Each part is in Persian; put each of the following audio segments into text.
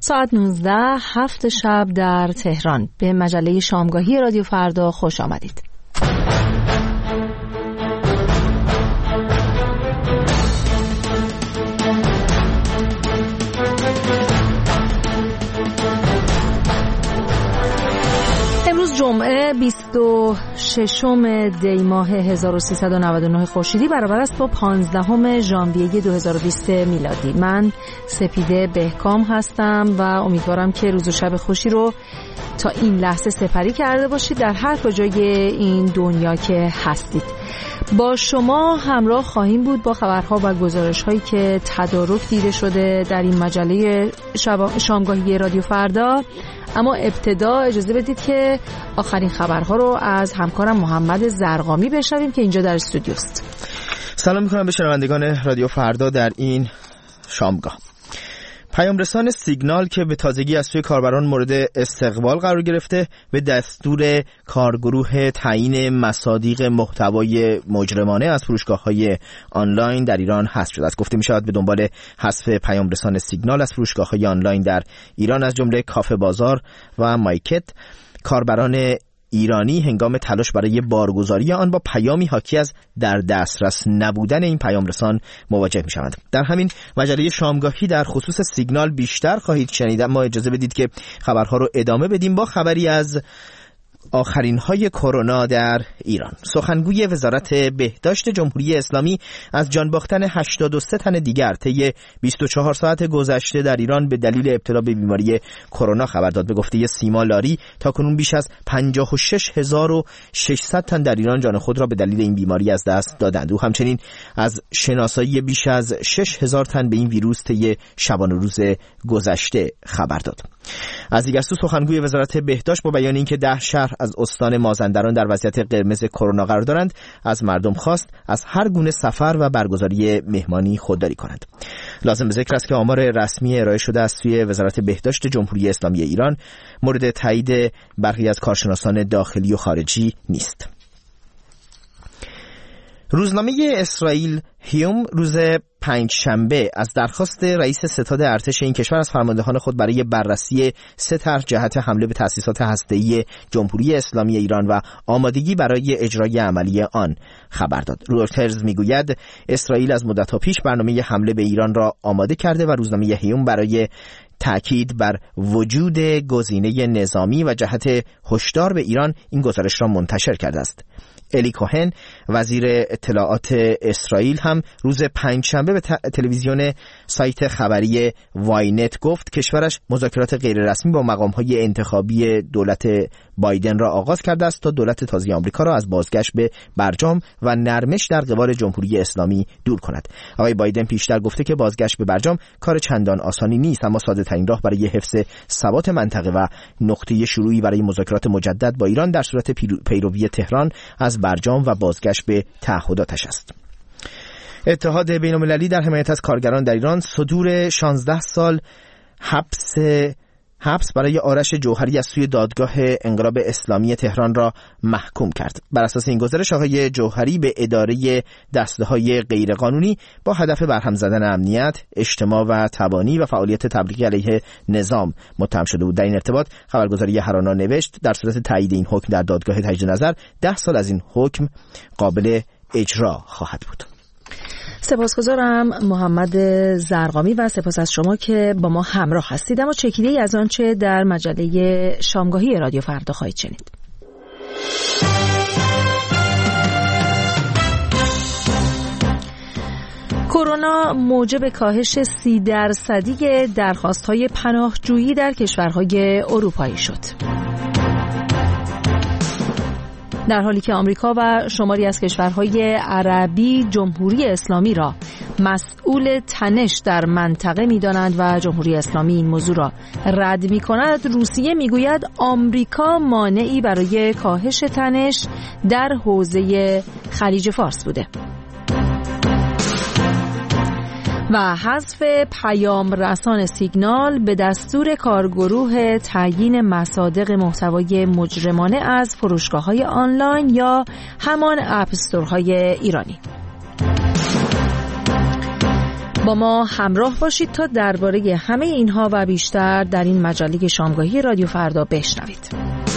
ساعت 19 7 شب در تهران. به مجله شامگاهی رادیو فردا خوش آمدید. امروز جمعه 26 دی ماه 1399 خورشیدی برابر است با 15 ژانویه 2020 میلادی. من سپیده بهکام هستم و امیدوارم که روز و شب خوشی رو تا این لحظه سپری کرده باشید در هر کجای این دنیا که هستید. با شما همراه خواهیم بود با خبرها و گزارش‌هایی که تدارک دیده شده در این مجله شامگاهی رادیو فردا. اما ابتدا اجازه بدید که آخرین خبرها رو از همکارم محمد زرقامی بشنویم که اینجا در استودیوست. سلام می‌کنم به شنوندگان رادیو فردا در این شامگاه. پیامرسان سیگنال که به تازگی از سوی کاربران مورد استقبال قرار گرفته به دستور کارگروه تعیین مصادیق محتوای مجرمانه از فروشگاه‌های آنلاین در ایران حذف شده است. گفته می‌شود به دنبال حذف پیامرسان سیگنال از فروشگاه‌های آنلاین در ایران از جمله کافه بازار و مایکت، کاربران ایرانی هنگام تلاش برای بارگذاری آن با پیامی حاکی از در دسترس نبودن این پیامرسان مواجه می‌شوند. در همین مجله شامگاهی در خصوص سیگنال بیشتر خواهید شنید، اما اجازه بدید که خبرها رو ادامه بدیم با خبری از آخرین های کرونا در ایران. سخنگوی وزارت بهداشت جمهوری اسلامی از جان باختن 83 تن دیگر طی 24 ساعت گذشته در ایران به دلیل ابتلا به بیماری کرونا خبر داد. به گفته سیما لاری تاکنون بیش از 56600 تن در ایران جان خود را به دلیل این بیماری از دست دادند. او همچنین از شناسایی بیش از 6000 تن به این ویروس طی شبانه روز گذشته خبر داد. از دیگر سو سخنگوی وزارت بهداشت با بیان اینکه 10 شهر از استان مازندران در وضعیت قرمز کرونا قرار دارند از مردم خواست از هر گونه سفر و برگزاری مهمانی خودداری کنند. لازم به ذکر است که آمار رسمی ارائه شده از سوی وزارت بهداشت جمهوری اسلامی ایران مورد تایید برخی از کارشناسان داخلی و خارجی نیست. روزنامه اسرائیل هیوم روز پنجشنبه از درخواست رئیس ستاد ارتش این کشور از فرماندهان خود برای بررسی 3 طرح جهت حمله به تأسیسات هسته‌ای جمهوری اسلامی ایران و آمادگی برای اجرای عملی آن خبر داد. رویترز میگوید اسرائیل از مدت‌ها پیش برنامه حمله به ایران را آماده کرده و روزنامه هیوم برای تأکید بر وجود گزینه نظامی و جهت هشدار به ایران این گزارش را منتشر کرده است. الی کوهن وزیر اطلاعات اسرائیل هم روز پنجشنبه به تلویزیون سایت خبری واینت گفت کشورش مذاکرات غیررسمی با مقام‌های انتخابی دولت بایدن را آغاز کرده است تا دولت تازه آمریکا را از بازگشت به برجام و نرمش در قبال جمهوری اسلامی دور کند. آقای بایدن پیشتر گفته که بازگشت به برجام کار چندان آسانی نیست، اما ساده ترین راه برای حفظ ثبات منطقه و نقطه شروعی برای مذاکرات مجدد با ایران در صورت پیروی تهران از برجام و بازگشت به تعهداتش است. اتحاد بین‌المللی در حمایت از کارگران در ایران صدور 16 سال حبس برای آرش جوهری از سوی دادگاه انقلاب اسلامی تهران را محکوم کرد. بر اساس این گزارش آقای جوهری به اداره دسته‌های غیرقانونی با هدف برهم زدن امنیت، اجتماع و تبانی و فعالیت تبلیغی علیه نظام متهم شده بود. در این ارتباط خبرگزاری هرانا نوشت در صورت تایید این حکم در دادگاه تجدید نظر 10 سال از این حکم قابل اجرا خواهد بود. سپاسگزارم محمد زرقامی و سپاس از شما که با ما همراه هستید. اما چکیده‌ای از آنچه در مجله شامگاهی رادیو فردا خواهید شنید. کرونا موجب کاهش 30% درخواست‌های پناهجویی در کشورهای اروپایی شد. در حالی که آمریکا و شماری از کشورهای عربی جمهوری اسلامی را مسئول تنش در منطقه می‌دانند و جمهوری اسلامی این موضوع را رد می‌کند، روسیه می‌گوید آمریکا مانعی برای کاهش تنش در حوزه خلیج فارس بوده. و حذف پیام رسان سیگنال به دستور کارگروه تعیین مصادیق محتوای مجرمانه از فروشگاه‌های آنلاین یا همان اپ استورهای ایرانی. با ما همراه باشید تا درباره همه اینها و بیشتر در این مجله شامگاهی رادیو فردا بشنوید.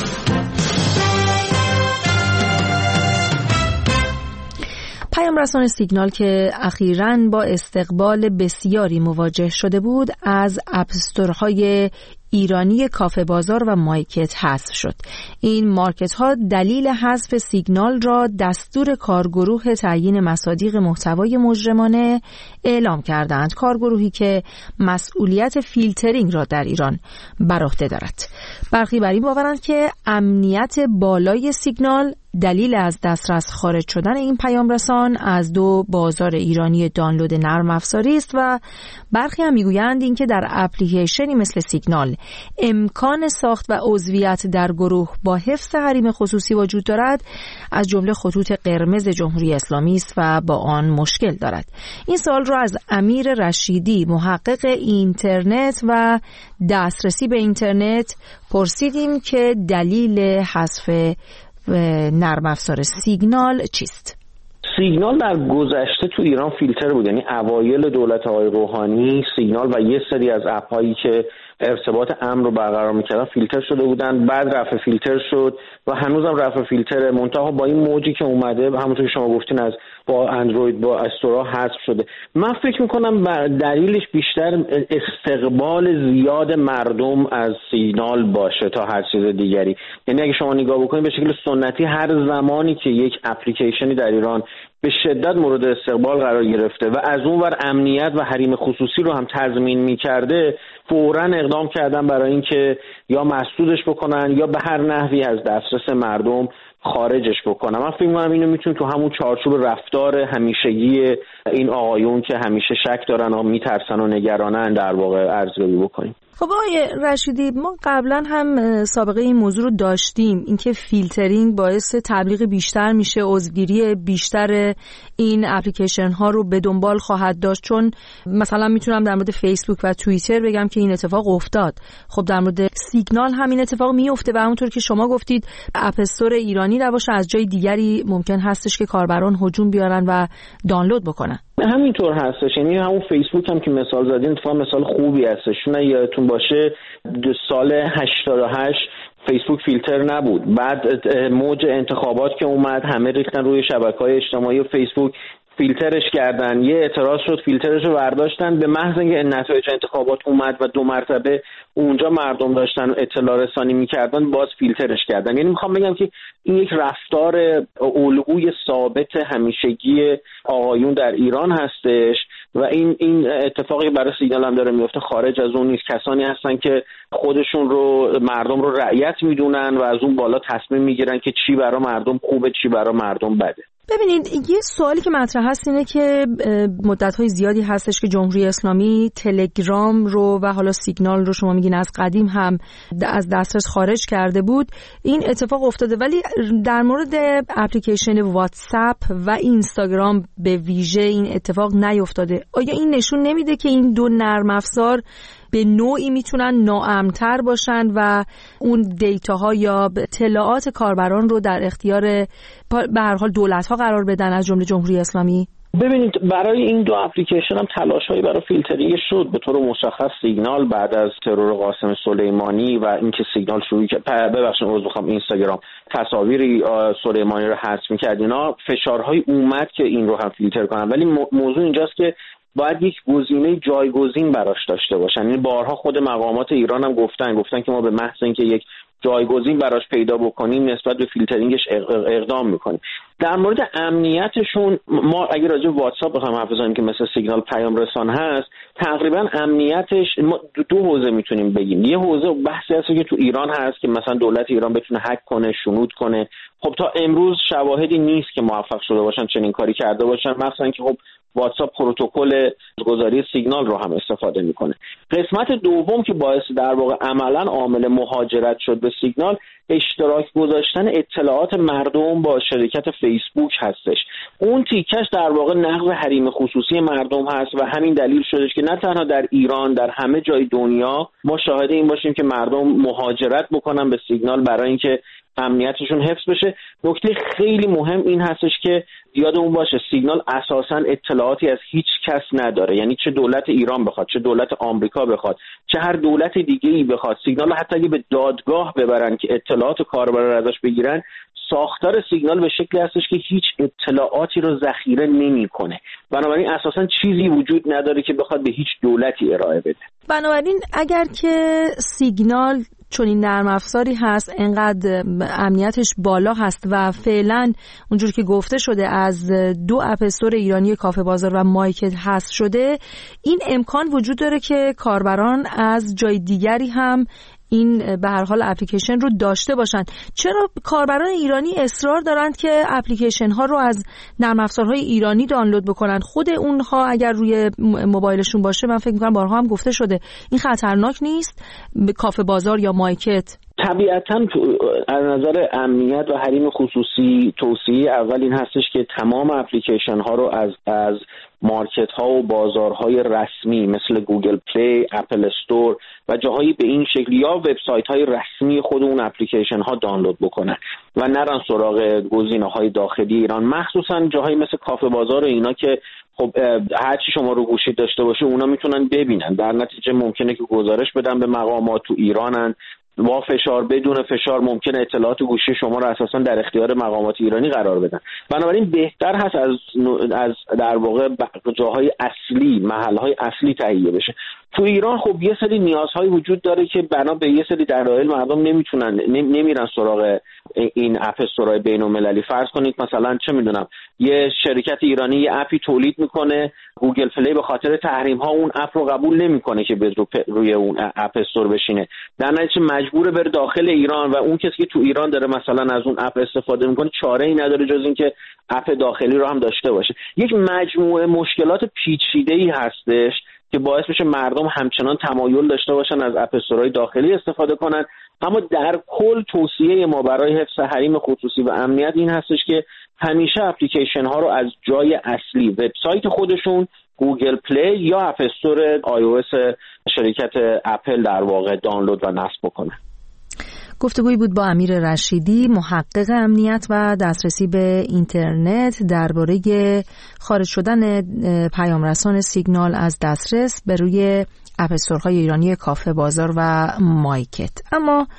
پیام رسان سیگنال که اخیراً با استقبال بسیاری مواجه شده بود، از اپستورهای ایرانی کافه بازار و مایکت حذف شد. این مارکت ها دلیل حذف سیگنال را دستور کارگروه تعیین مصادیق محتوای مجرمانه اعلام کردند، کارگروهی که مسئولیت فیلترینگ را در ایران بر عهده دارد. برخی بر این باورند که امنیت بالای سیگنال دلیل از دسترس خارج شدن این پیام رسان از دو بازار ایرانی دانلود نرم افزاری است و برخی هم میگویند اینکه در اپلیکیشنی مثل سیگنال امکان ساخت و عضویت در گروه با حفظ حریم خصوصی وجود دارد، از جمله خطوط قرمز جمهوری اسلامی است و با آن مشکل دارد. این سوال را از امیر رشیدی، محقق اینترنت و دسترسی به اینترنت پرسیدیم که دلیل حذف نرم افزار سیگنال چیست؟ سیگنال در گذشته تو ایران فیلتر بود، یعنی اوایل دولت آقای روحانی سیگنال و یه سری از اپ‌هایی که ارتباط امن رو برقرار می‌کردن فیلتر شده بودن، بعد رفع فیلتر شد و هنوزم رفع فیلتر، منتها با این موجی که اومده همونطور که شما گفتین از با اندروید با استورا حذف شده. من فکر می‌کنم دلیلش بیشتر استقبال زیاد مردم از سیگنال باشه تا هر چیز دیگری. یعنی اگه شما نگاه بکنید به شکل سنتی هر زمانی که یک اپلیکیشنی در ایران به شدت مورد استقبال قرار گرفته و از اون ور امنیت و حریم خصوصی رو هم تضمین می‌کرده، فوراً اقدام کردن برای اینکه یا مسدودش بکنن یا به هر نحوی از دسترس مردم خارجش بکنن. من فکر می‌کنم اینو میتونیم تو همون چارچوب رفتار همیشگی این آقایون که همیشه شک دارن و میترسن و نگرانن در واقع ارزیابی بکنیم. خب آقای رشیدی، ما قبلا هم سابقه این موضوع رو داشتیم، اینکه فیلترینگ باعث تبلیغ بیشتر میشه، عضوگیری بیشتر این اپلیکیشن ها رو به دنبال خواهد داشت. چون مثلا میتونم در مورد فیسبوک و توییتر بگم که این اتفاق افتاد، خب در مورد سیگنال هم این اتفاق میفته و همونطور که شما گفتید اپ استور ایرانی نباشه، از جای دیگری ممکن هستش که کاربران هجوم بیارن و دانلود بکنن. همینطور هستش، یعنی همون فیسبوک هم که مثال زدین اتفاقا مثال خوبی هستش. نه یادتون باشه سال 88 فیسبوک فیلتر نبود، بعد موج انتخابات که اومد همه ریختن روی شبکه‌های اجتماعی و فیسبوک فیلترش کردن، یه اعتراض شد فیلترش رو برداشتن، به محض اینکه نتایج انتخابات اومد و 2 مرتبه اونجا مردم داشتن اطلاع رسانی میکردن باز فیلترش کردن. یعنی میخوام بگم که این یک رفتار الگوی ثابت همیشگی آقایون در ایران هستش و این اتفاقی برای سیگنال هم داره میفته خارج از اون نیست. کسانی هستن که خودشون رو مردم رو رعیت میدونن و از اون بالا تصمیم میگیرن که چی برای مردم خوبه چی برای مردم بده. ببینید، یه سوالی که مطرح هست اینه که مدت‌های زیادی هستش که جمهوری اسلامی تلگرام رو و حالا سیگنال رو شما میگین از قدیم هم از دسترس خارج کرده بود. این اتفاق افتاده، ولی در مورد اپلیکیشن واتساپ و اینستاگرام به ویژه این اتفاق نیفتاده. آیا این نشون نمیده که این دو نرم افزار به نوعی میتونن ناامن‌تر باشن و اون دیتاها یا اطلاعات کاربران رو در اختیار به هر حال دولت‌ها قرار بدن، از جمله جمهوری اسلامی؟ ببینید، برای این دو اپلیکیشن هم تلاش‌هایی برای فیلترینگ شد. به طور مشخص سیگنال بعد از ترور قاسم سلیمانی و اینکه سیگنال شروع کرد، اینستاگرام تصاویری سلیمانی رو حذف می‌کرد، اینا فشارهای اومد که این رو هم فیلتر کنن. ولی موضوع اینجاست که باید یک گزینه جایگزین براش داشته باشن. یعنی بارها خود مقامات ایران هم گفتن که ما به محض اینکه یک جایگزین براش پیدا بکنیم نسبت به فیلترینگش اقدام میکنیم. در مورد امنیتشون ما اگه راجع به واتساپ بخوایم حرف بزنیم که مثل سیگنال پیام رسان هست، تقریبا امنیتش ما دو حوزه میتونیم بگیم. یه حوزه بحثی هست که تو ایران هست که مثلا دولت ایران بتونه هک کنه، شنود کنه. خب تا امروز شواهدی نیست که موفق شده باشن چنین کاری کرده باشن، مثلا که خب واتساپ پروتکل گذاری سیگنال رو هم استفاده میکنه. قسمت دوم که باعث در واقع عملا عامل مهاجرت شد به سیگنال، اشتراک گذاشتن اطلاعات مردم با شرکت فیسبوک هستش. اون تیکش در واقع نقض حریم خصوصی مردم هست و همین دلیل شدش که نه تنها در ایران، در همه جای دنیا ما شاهد این باشیم که مردم مهاجرت بکنن به سیگنال برای اینکه امنیتشون حفظ بشه. نکته خیلی مهم این هستش که یادمون باشه سیگنال اساساً اطلاعاتی از هیچ کس نداره، یعنی چه دولت ایران بخواد، چه دولت آمریکا بخواد، چه هر دولت دیگه‌ای بخواد سیگنال حتی اگه به دادگاه ببرن که اطلاعات کاربر رو ازش بگیرن، ساختار سیگنال به شکلی هستش که هیچ اطلاعاتی رو ذخیره نمی‌کنه. بنابراین اساساً چیزی وجود نداره که بخواد به هیچ دولتی ارائه بده. بنابراین اگر که سیگنال چون این نرم افزاری هست انقدر امنیتش بالا هست و فعلا اونجور که گفته شده از 2 اپ استور ایرانی کافه بازار و مایکت هست شده، این امکان وجود داره که کاربران از جای دیگری هم این به هر حال اپلیکیشن رو داشته باشن. چرا کاربران ایرانی اصرار دارند که اپلیکیشن ها رو از نرم افزارهای ایرانی دانلود بکنن؟ خود اونها اگر روی موبایلشون باشه، من فکر می‌کنم بارها هم گفته شده، این خطرناک نیست؟ کافه بازار یا مایکت طبیعتاً از نظر امنیت و حریم خصوصی توصیه اول این هستش که تمام اپلیکیشن ها رو از مارکت ها و بازارهای رسمی مثل گوگل پلی، اپل استور و جاهایی به این شکل یا وبسایت های رسمی خود اون اپلیکیشن ها دانلود بکنن و نرن سراغ گزینه های داخلی ایران، مخصوصا جاهایی مثل کافه بازار و اینا که خب هرچی شما رو گوشی داشته باشه اونا میتونن ببینن، در نتیجه ممکنه که گزارش بدن به مقامات تو ایرانن، با فشار بدون فشار ممکنه اطلاعات گوشی شما رو اساسا در اختیار مقامات ایرانی قرار بدن. بنابراین بهتر هست از در واقع جاهای اصلی، محلهای اصلی تهیه بشه. تو ایران خب یه سری نیازهای وجود داره که بنا به یه سری دلایل مردم نمیرن سراغ این اپ استورهای بین‌المللی. فرض کنید مثلا چه میدونم یه شرکت ایرانی یه اپی تولید میکنه، گوگل پلی به خاطر تحریم ها اون اپ رو قبول نمیکنه که روی اون اپ استور بشینه، در نتیجه مجبوره بره داخل ایران و اون کسی که تو ایران داره مثلا از اون اپ استفاده میکنه چاره‌ای نداره جز اینکه اپ داخلی رو هم داشته باشه. یک مجموعه مشکلات پیچیده‌ای هستش که باعث میشه مردم همچنان تمایل داشته باشن از اپ استورهای داخلی استفاده کنن. اما در کل توصیه ما برای حفظ حریم خصوصی و امنیت این هستش که همیشه اپلیکیشن ها رو از جای اصلی، وبسایت خودشون، گوگل پلی یا اپ استور آی او اس شرکت اپل در واقع دانلود و نصب بکنن. گفتگویی بود با امیر رشیدی، محقق امنیت و دسترسی به اینترنت، درباره خارج شدن پیامرسان سیگنال از دسترس به روی اپ استورهای ایرانی کافه بازار و مایکت. اما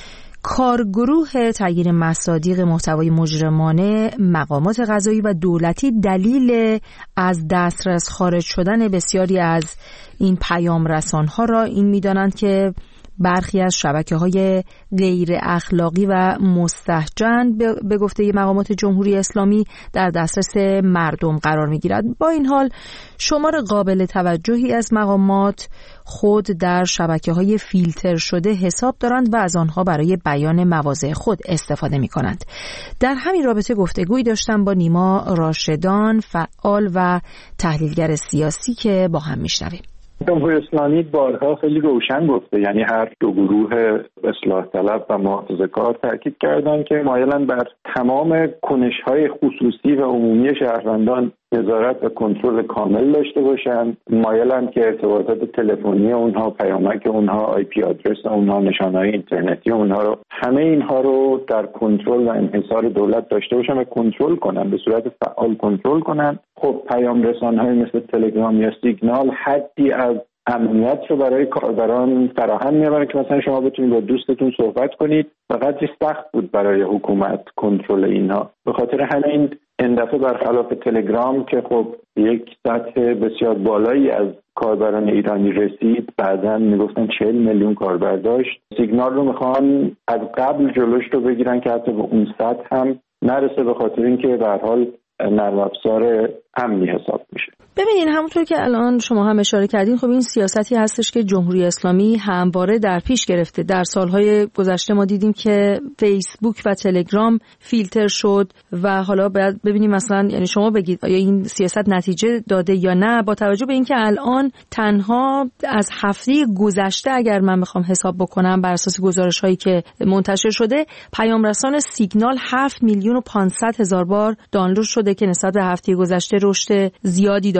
کارگروه تغییر مصادیق محتوای مجرمانه، مقامات قضایی و دولتی دلیل از دسترس خارج شدن بسیاری از این پیامرسان‌ها را این می‌دانند که برخی از شبکه‌های غیر اخلاقی و مستهجن به گفته مقامات جمهوری اسلامی در دسترس مردم قرار می‌گیرد. با این حال شمار قابل توجهی از مقامات خود در شبکه‌های فیلتر شده حساب دارند و از آنها برای بیان مواضع خود استفاده می‌کنند. در همین رابطه گفتگویی داشتم با نیما راشدان، فعال و تحلیلگر سیاسی که با هم می‌شنویم. جمهوری اسلامی بارها خیلی روشن گفته، یعنی هر دو گروه اصلاح طلب و محافظه‌کار تاکید کردند که مایلن بر تمام کنش‌های خصوصی و عمومی شهروندان نظارت و کنترل کامل داشته باشند، مایلن که ارتباطات تلفنی اونها، پیامک اونها، آی پی آدرس اونها، نشانه‌های اینترنتی اونها رو، همه اینها رو در کنترل و انحصار دولت داشته باشن و کنترل کنن، به صورت فعال کنترل کنن. خب پیام رسان‌های مثل تلگرام یا سیگنال حدی از امنیت رو برای کاربران فراهم می‌کنه که مثلا شما بتونید با دوستتون صحبت کنید. فقط سخت بود برای حکومت کنترل اینها. به خاطر همین این دفعه برخلاف تلگرام که خب یک سطح بسیار بالایی از کاربران ایرانی رسید، بعداً میگفتن 40 میلیون کاربر داشت، سیگنال رو میخوان از قبل جلوش رو بگیرن که حتی به اون سطح هم نرسه، به خاطر اینکه به هر حال نرم افزار امنی حساب میشه. ببینین همونطور که الان شما هم اشاره کردین، خب این سیاستی هستش که جمهوری اسلامی همواره در پیش گرفته. در سالهای گذشته ما دیدیم که فیسبوک و تلگرام فیلتر شد و حالا باید ببینیم مثلا، یعنی شما بگید آیا این سیاست نتیجه داده یا نه، با توجه به اینکه الان تنها از هفته گذشته اگر من بخوام حساب بکنم بر اساس گزارش‌هایی که منتشر شده، پیام رسان سیگنال 7,500,000 بار دانلود شده که نسبت به هفته گذشته رشد زیادی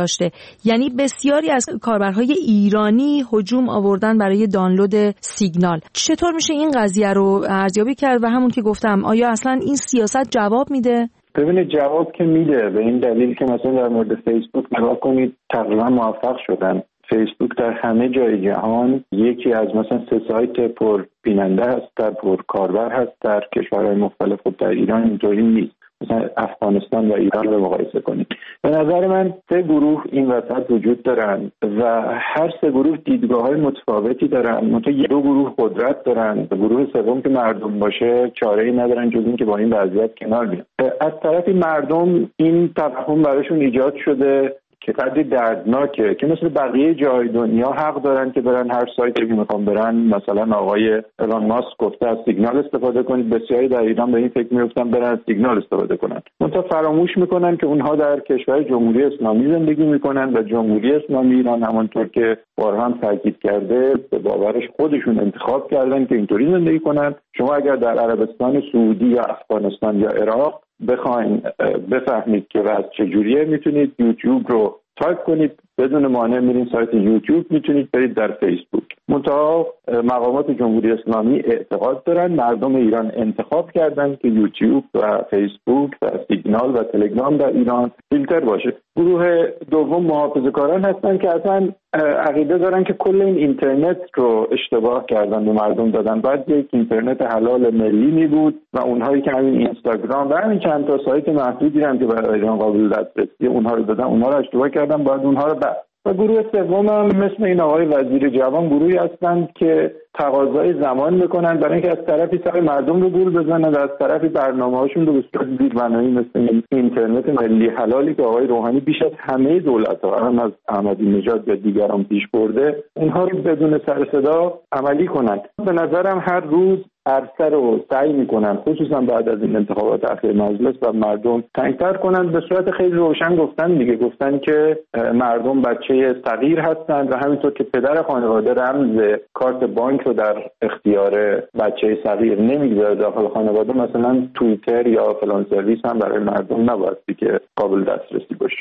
داشته. یعنی بسیاری از کاربرهای ایرانی هجوم آوردن برای دانلود سیگنال. چطور میشه این قضیه رو ارزیابی کرد و همون که گفتم آیا اصلا این سیاست جواب میده؟ ببینید جواب که میده، به این دلیل که مثلا در مورد فیسبوک نگاه کنید تقریبا موفق شدن. فیسبوک در همه جای جهان یکی از مثلا 3 سایت پر بیننده هست، در پر کاربر هست. در کشورهای مختلف خود در ایران اینطوری نیست. مثلا افغانستان و ایران رو مقایسه کنید. به نظر من 3 گروه این وسط وجود دارن و هر 3 گروه دیدگاه‌های متفاوتی دارن. مثلا 2 گروه قدرت دارن، گروه سوم که مردم باشه چاره‌ای ندارن جز این که با این وضعیت کنار بیان. از طرفی مردم این توهم براشون ایجاد شده که قدری دردناکه که مثل بقیه جای دنیا حق دارن که برن هر سایتی که میخوان برن. مثلا آقای ایلان ماسک گفته از سیگنال استفاده کنید، بسیاری در ایران به این فکر میفتن برن از سیگنال استفاده کنن. منتها فراموش میکنن که اونها در کشور جمهوری اسلامی زندگی میکنن و جمهوری اسلامی ایران همونطور که بارها هم تاکید کرده به باورش خودشون انتخاب کردن که اینطوری زندگی کنن. شما اگر در عربستان سعودی یا افغانستان یا عراق بخواین بفهمید که وضع چجوریه میتونید یوتیوب رو تایپ کنید، بدون مانع میرین سایت یوتیوب، میتونید برید در فیسبوک. منتها مقامات جمهوری اسلامی اعتقاد دارن مردم ایران انتخاب کردن که یوتیوب و فیسبوک و سیگنال و تلگرام در ایران فیلتر باشه. گروه دوم محافظه‌کاران هستن که اصلا عقیده دارن که کل این اینترنت رو اشتباه کردن و مردم دادن. بعد یک اینترنت حلال ملی می بود و اونهایی که همین اینستاگرام و همین چند تا سایت محدودی هم که برای ایران قابل دسترسی اونها رو دادن، اونها رو اشتباه کردن، بعد اونها رو و گروه سوم هم مثل این آقای وزیر جوان گروهی هستند که تقاضای زمان میکنن برای اینکه از طرفی سر مردم رو گول بزنن و از طرفی برنامه‌هاشون رو به صورت زیربنایی مثل اینترنت ملی حلالی که آقای روحانی بیش از همه دولت‌ها هم از احمدی نژاد و دیگران پیش برده اونها رو بدون سر صدا عملی کنند. به نظرم هر روز عرصه رو سعی میکنن خصوصا بعد از این انتخابات اخیر مجلس و مردم تنگ‌تر کنن. به صورت خیلی روشن گفتن که مردم بچه صغیر هستند و همینطور که پدر خانواده رمز کارت بانک رو در اختیار بچه صغیر نمیگذاره داخل خانواده، مثلا توییتر یا فلان سرویس هم برای مردم نبایستی که قابل دسترسی باشه.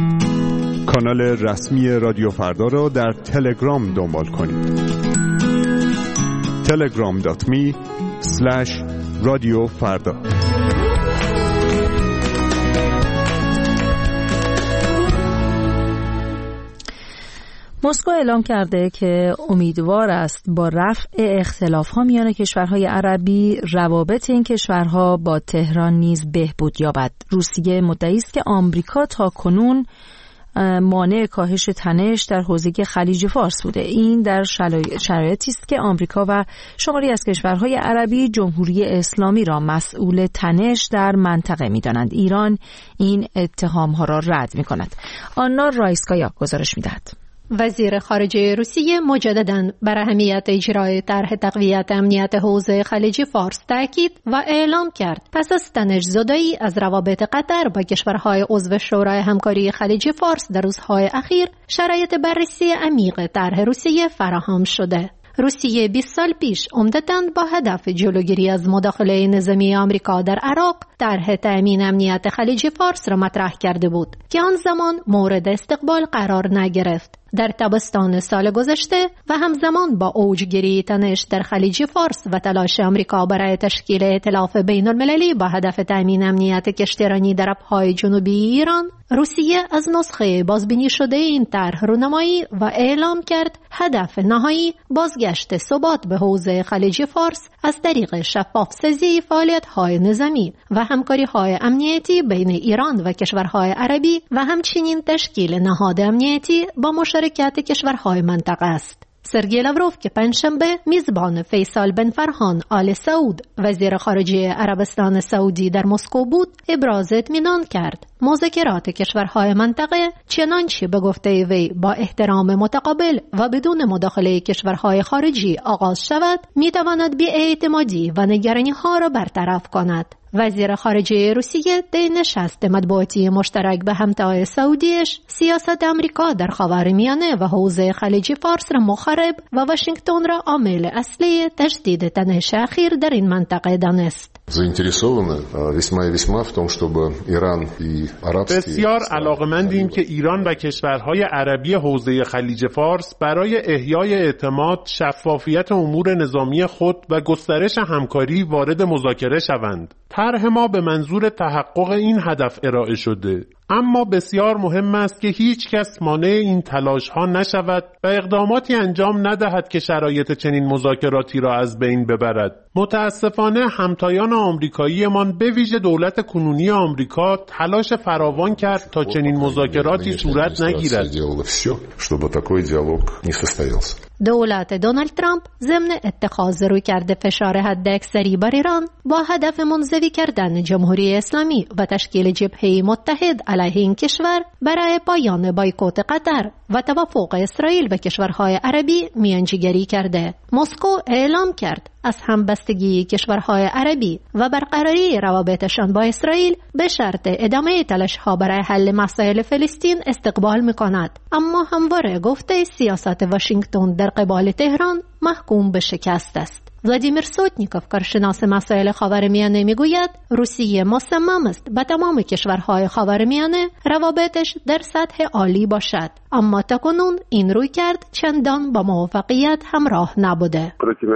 کانال رسمی رادیو فردا رو در تلگرام دنبال کنید. telegram.me/رادیوفردا. مسکو اعلام کرده که امیدوار است با رفع اختلاف‌ها میان کشورهای عربی روابط این کشورها با تهران نیز بهبود یابد. روسیه مدعی است که آمریکا تاکنون مانع کاهش تنش در حوزه خلیج فارس بوده. این در شرایطی است که آمریکا و شماری از کشورهای عربی جمهوری اسلامی را مسئول تنش در منطقه می‌دانند. ایران این اتهام‌ها را رد می‌کند. آنا رایسکایا گزارش می‌دهد. وزیر خارجه روسیه مجدداً بر اهمیت اجرای طرح تقویت امنیت حوزه خلیج فارس تاکید و اعلام کرد پس از تنش زدایی از روابط قطر با کشورهای عضو شورای همکاری خلیج فارس در روزهای اخیر شرایط بررسی عمیق طرح روسیه فراهم شده. روسیه 20 سال پیش عمدتاً با هدف جلوگیری از مداخله نظامی آمریکا در عراق طرح تأمین امنیت خلیج فارس را مطرح کرده بود که آن زمان مورد استقبال قرار نگرفت. در تابستان سال گذشته و همزمان با اوجگیری تنش در خلیج فارس و تلاش آمریکا برای تشکیل ائتلاف بین المللی با هدف تأمین امنیت کشتیرانی در آبهای جنوبی ایران، روسیه از نسخه بازبینی شده این طرح رونمایی و اعلام کرد هدف نهایی بازگشت ثبات به حوزه خلیج فارس از طریق شفاف‌سازی فعالیت‌های نظامی و همکاری‌های امنیتی بین ایران و کشورهای عربی و همچنین تشکیل نهاد امنیتی با مشارکت کشورهای منطقه است. سرگئی لاوروف که پنجشنبه میزبان فیصل بن فرهان آل سعود وزیر خارجه عربستان سعودی در مسکو بود ابراز اطمینان کرد مذاکرات کشورهای منطقه چنانچه به گفته وی با احترام متقابل و بدون مداخله کشورهای خارجی آغاز شود میتواند بی‌اعتمادی و نگرانی ها را برطرف کند. وزیر خارجه روسیه در نشست مطبوعاتی مشترک به همتای سعودیش سیاست امریکا در خاورمیانه و حوزه خلیج فارس را مخرب و واشنگتن را عامل اصلی تشدید تنش اخیر در این منطقه دانست. بسیار علاقمندیم که ایران و کشورهای عربی حوزه خلیج فارس برای احیای اعتماد، شفافیت امور نظامی خود و گسترش همکاری وارد مذاکره شوند. طرح ما به منظور تحقق این هدف ارائه شده، اما بسیار مهم است که هیچ کس مانع این تلاش ها نشود و اقداماتی انجام ندهد که شرایط چنین مذاکراتی را از بین ببرد. متاسفانه همتایان آمریکاییمان به ویژه دولت کنونی آمریکا تلاش فراوان کرد تا چنین مذاکراتی صورت نگیرد. دولت دونالد ترامپ ضمن اتخاذ رویکرد فشار حداکثری بر ایران با هدف منزوی کردن جمهوری اسلامی و تشکیل جبهه متحد علیه این کشور برای پایان بایکوت قطر و توافق اسرائیل و کشورهای عربی میانجیگری کرده. مسکو اعلام کرد از همبستگی کشورهای عربی و برقراری روابطشان با اسرائیل به شرط ادامه تلاش‌ها برای حل مسائل فلسطین استقبال می‌کند، اما همواره گفته سیاست واشنگتن در قبال تهران محکوم به شکست است. ولادیمیر سوتنیکوف کارشناس مسائل خاورمیانه میگوید روسیه مصمم است با تمام کشورهای خاورمیانه روابطش در سطح عالی باشد، اما تاکنون این رویکرد چندان با موفقیت همراه نبوده.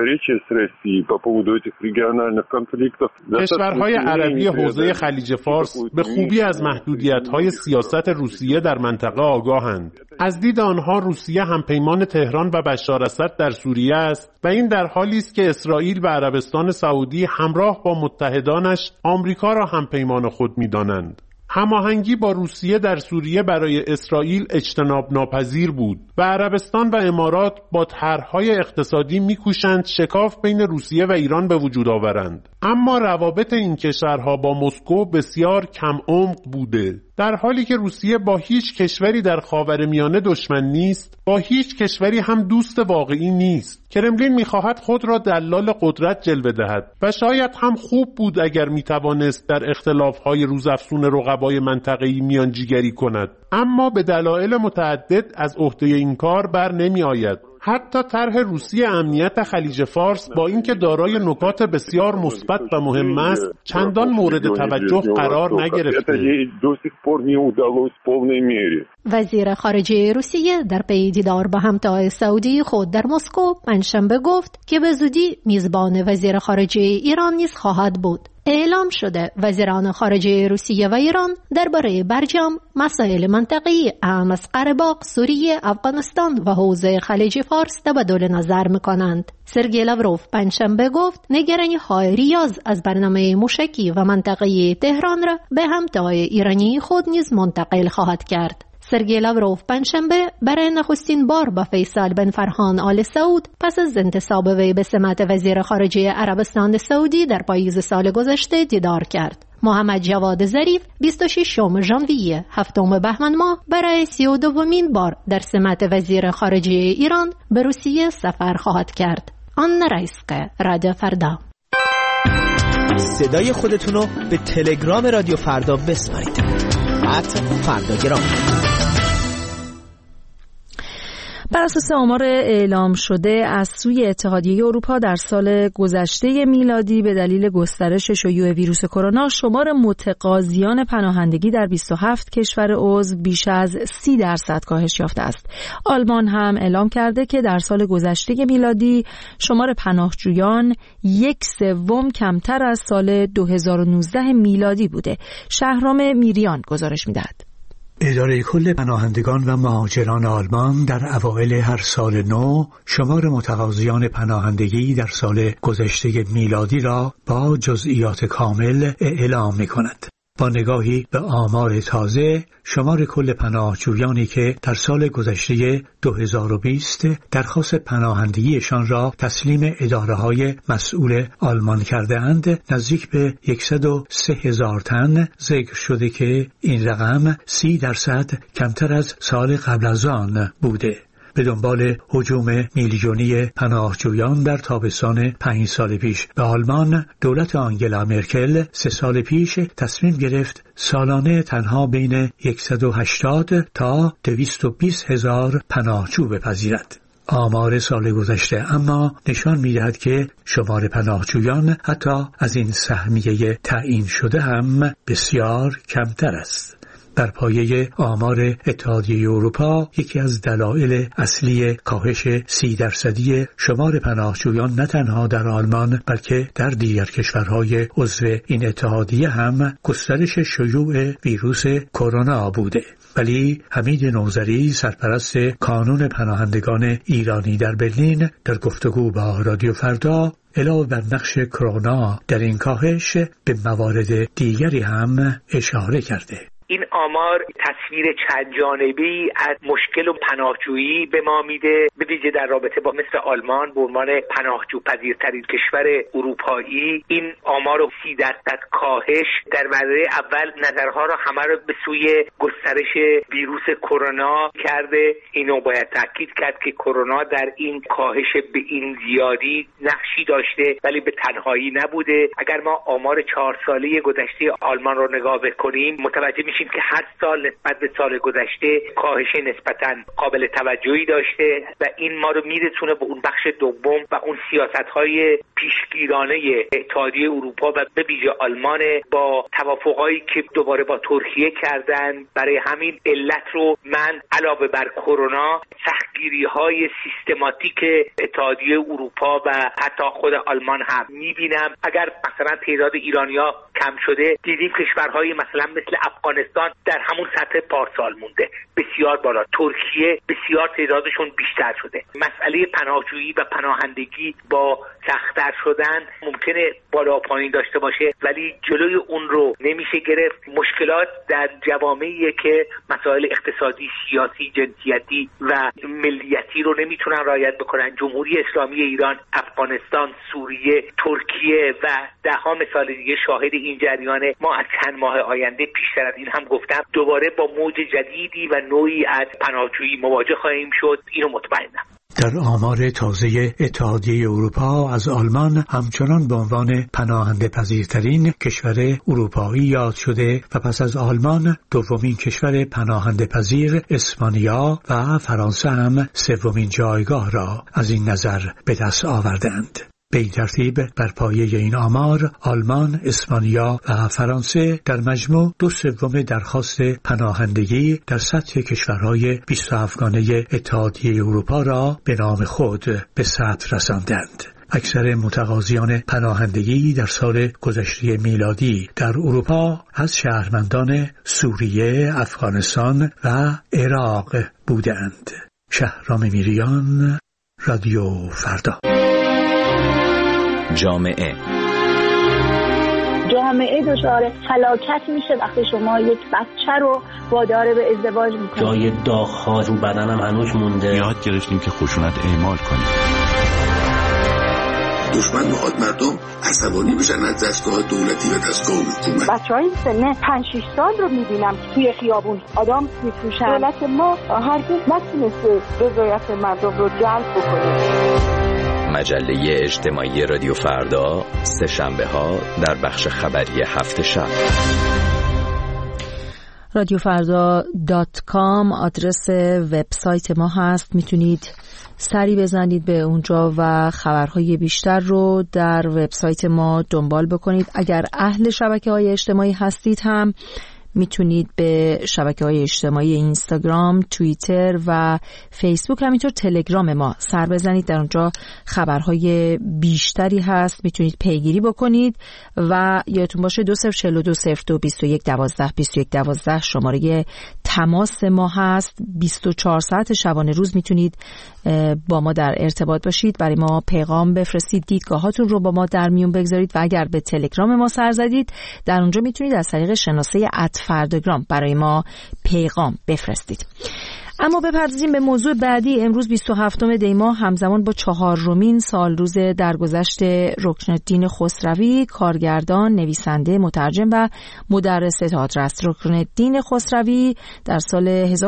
کشورهای عربی حوزه خلیج فارس به خوبی از محدودیت‌های سیاست روسیه در منطقه آگاهند. از دید آنها روسیه همپیمان تهران و بشار اسد در سوریه است و این در حالی است که اسرائیل و عربستان سعودی همراه با متحدانش آمریکا را همپیمان خود می‌دانند. هماهنگی با روسیه در سوریه برای اسرائیل اجتناب ناپذیر بود و عربستان و امارات با طرح‌های اقتصادی می‌کوشند شکاف بین روسیه و ایران به وجود آورند. اما روابط این کشورها با مسکو بسیار کم عمق بوده. در حالی که روسیه با هیچ کشوری در خاورمیانه دشمن نیست، با هیچ کشوری هم دوست واقعی نیست. کرملین می‌خواهد خود را دلال قدرت جلوه دهد و شاید هم خوب بود اگر می‌توانست در اختلاف‌های روزافزون رقبای منطقه‌ای میانجیگری کند، اما به دلایل متعدد از عهده این کار بر نمی‌آید. حتی طرح روسیه امنیت خلیج فارس با اینکه دارای نکات بسیار مثبت و مهم است، چندان مورد توجه قرار نگرفته. وزیر خارجه روسیه در پی دیدار با همتای سعودی خود در مسکو پنجشنبه گفت که به زودی میزبان وزیر خارجه ایران نیز خواهد بود. اعلام شده وزیران خارجه روسیه و ایران درباره برجام مسائل منطقی اهم از قره باغ، سوریه، افغانستان و حوزه خلیج فارس تبادل نظر می‌کنند. سرگئی لاوروف پنجشنبه گفت نگرانی‌های ریاض از برنامه موشکی و منطقه‌ای تهران را به همتای ایرانی خود نیز منتقل خواهد کرد. سرگئی لاوروف پنجشنبه برای نخستین بار با فیصل بن فرحان آل سعود پس از انتصاب وی به سمت وزیر خارجه عربستان سعودی در پاییز سال گذشته دیدار کرد. محمد جواد ظریف 26 ژانویه 7 بهمن ماه برای 32مین بار در سمت وزیر خارجه ایران به روسیه سفر خواهد کرد. آن رئیسقه رادیو فردا. صدای خودتونو به تلگرام رادیو فردا بسپارید. @فرداگرام. بر اساس آمار اعلام شده از سوی اتحادیه اروپا در سال گذشته میلادی به دلیل گسترش شیوع ویروس کرونا شمار متقاضیان پناهندگی در 27 کشور عضو بیش از 30% کاهش یافته است. آلمان هم اعلام کرده که در سال گذشته میلادی شمار پناهجویان 1/3 کمتر از سال 2019 میلادی بوده. شهرام میریان گزارش می‌دهد. اداره کل پناهندگان و مهاجران آلمان در اوایل هر سال نو شمار متقاضیان پناهندگی در سال گذشته میلادی را با جزئیات کامل اعلام می‌کند. با نگاهی به آمار تازه، شمار کل پناهجویانی که در سال گذشته 2020 درخواست پناهندگیشان را تسلیم اداره‌های مسئول آلمان کرده‌اند، نزدیک به 103,000 تن ذکر شده که این رقم 30% کمتر از سال قبل از آن بوده. به دنبال هجوم میلیونی پناهجویان در تابستان 5 سال پیش به آلمان، دولت آنگلا مرکل 3 سال پیش تصمیم گرفت سالانه تنها بین 180 تا 220 هزار پناهجو بپذیرد. آمار سال گذشته اما نشان می‌دهد که شمار پناهجویان حتی از این سهمیه تعیین شده هم بسیار کمتر است. در پایه آمار اتحادیه اروپا، یکی از دلایل اصلی کاهش 30% شمار پناهجویان نه تنها در آلمان بلکه در دیگر کشورهای عضو این اتحادیه هم گسترش شیوع ویروس کرونا بوده. ولی حمید نوذری، سرپرست کانون پناهندگان ایرانی در برلین، در گفتگو با رادیو فردا علاوه بر نقش کرونا در این کاهش به موارد دیگری هم اشاره کرده. این آمار تصویر چند جانبه‌ای از مشکل و پناهجویی به ما میده، به ویژه در رابطه با مثل آلمان به عنوان پناهجو پذیرترین کشور اروپایی. این آمار 30% کاهش در وهله اول نظرها را همه رو به سوی گسترش ویروس کرونا کرده. اینو باید تاکید کرد که کرونا در این کاهش به این زیادی نقشی داشته، ولی به تنهایی نبوده. اگر ما آمار 4 ساله گذشته آلمان رو نگاه بکنیم، متوجه میشیم که هر سال نسبت به سال گذشته کاهش نسبتاً قابل توجهی داشته و این ما رو میرسونه به اون بخش دوم و اون سیاست‌های پیشگیرانه اتحادیه اروپا و به ویژه آلمان با توافقایی که دوباره با ترکیه کردن. برای همین علت رو من علاوه بر کرونا سختگیری‌های سیستماتیک اتحادیه اروپا و حتی خود آلمان هم می‌بینم. اگر مثلا تعداد ایرانی‌ها کم شده، دیدیم کشورهای مثلا مثل افغانستان در همون سطح پارسال مونده، بسیار بالا. ترکیه بسیار تعدادشون بیشتر شده. مسئله پناهجویی و پناهندگی با سخت‌تر شدن ممکنه بالا پایین داشته باشه، ولی جلوی اون رو نمیشه گرفت. مشکلات در جوامعی که مسائل اقتصادی، سیاسی، جنسیتی و ملیتی رو نمیتونن رعایت بکنن، جمهوری اسلامی ایران، افغانستان، سوریه، ترکیه و ده‌ها مثال دیگه شاهد این جریانه. ما از چند ماه آینده پیشتر از این هم گفتم دوباره با موج جدیدی و نوعی از پناهجویی مواجه خواهیم شد، اینو مطمئنم. در آمار تازه اتحادیه اروپا از آلمان همچنان به عنوان پناهنده پذیرترین کشور اروپایی یاد شده و پس از آلمان دومین کشور پناهنده پذیر اسپانیا و فرانسه هم سومین جایگاه را از این نظر به دست آوردند. به این ترتیب بر پایه این آمار آلمان، اسپانیا و فرانسه در مجموع 2/3 درخواست پناهندگی در سطح کشورهای 27گانه اتحادیه اروپا را به نام خود به ثبت رساندند. اکثر متقاضیان پناهندگی در سال گذشته میلادی در اروپا از شهروندان سوریه، افغانستان و عراق بودند. شهرام میریان، رادیو فردا. جامعه دچار هلاکت میشه وقتی شما یک بچه رو وادار به ازدواج میکنید. جای داغ‌ها رو بدنم هنوز مونده. یاد گرفتیم که خشونت اعمال کنیم. دشمن میخواد مردم عصبانی بشن از دستگاه دولتی و دستگاه حکومت. بچهای سن 5-6 سال رو میبینم توی خیابون آدم میفروشن. دولت ما هرگز نتونسته رضایت مردم رو جلب بکنه. مجله اجتماعی رادیو فردا، سه شنبه ها در بخش خبری هفت شب. radioffarda.com آدرس وبسایت ما هست، میتونید سری بزنید به اونجا و خبرهای بیشتر رو در وبسایت ما دنبال بکنید. اگر اهل شبکه‌های اجتماعی هستید هم میتونید به شبکه‌های اجتماعی اینستاگرام، توییتر و فیسبوک، همینطور تلگرام ما سر بزنید. در اونجا خبرهای بیشتری هست، میتونید پیگیری بکنید و یادتون باشه 2042022112 شماره تماس ما هست. 24 ساعت شبانه روز میتونید با ما در ارتباط باشید، برای ما پیغام بفرستید، دیدگاهاتون رو با ما در میون بگذارید و اگر به تلگرام ما سر زدید در اونجا میتونید از طریق شناسه @فرداگرام برای ما پیغام بفرستید. اما بپردازیم به موضوع بعدی. امروز 27 دی ماه همزمان با 4مین سالروز درگذشت رکن‌الدین خسروی، کارگردان، نویسنده، مترجم و مدرس تئاتر است. رکن‌الدین خسروی در سال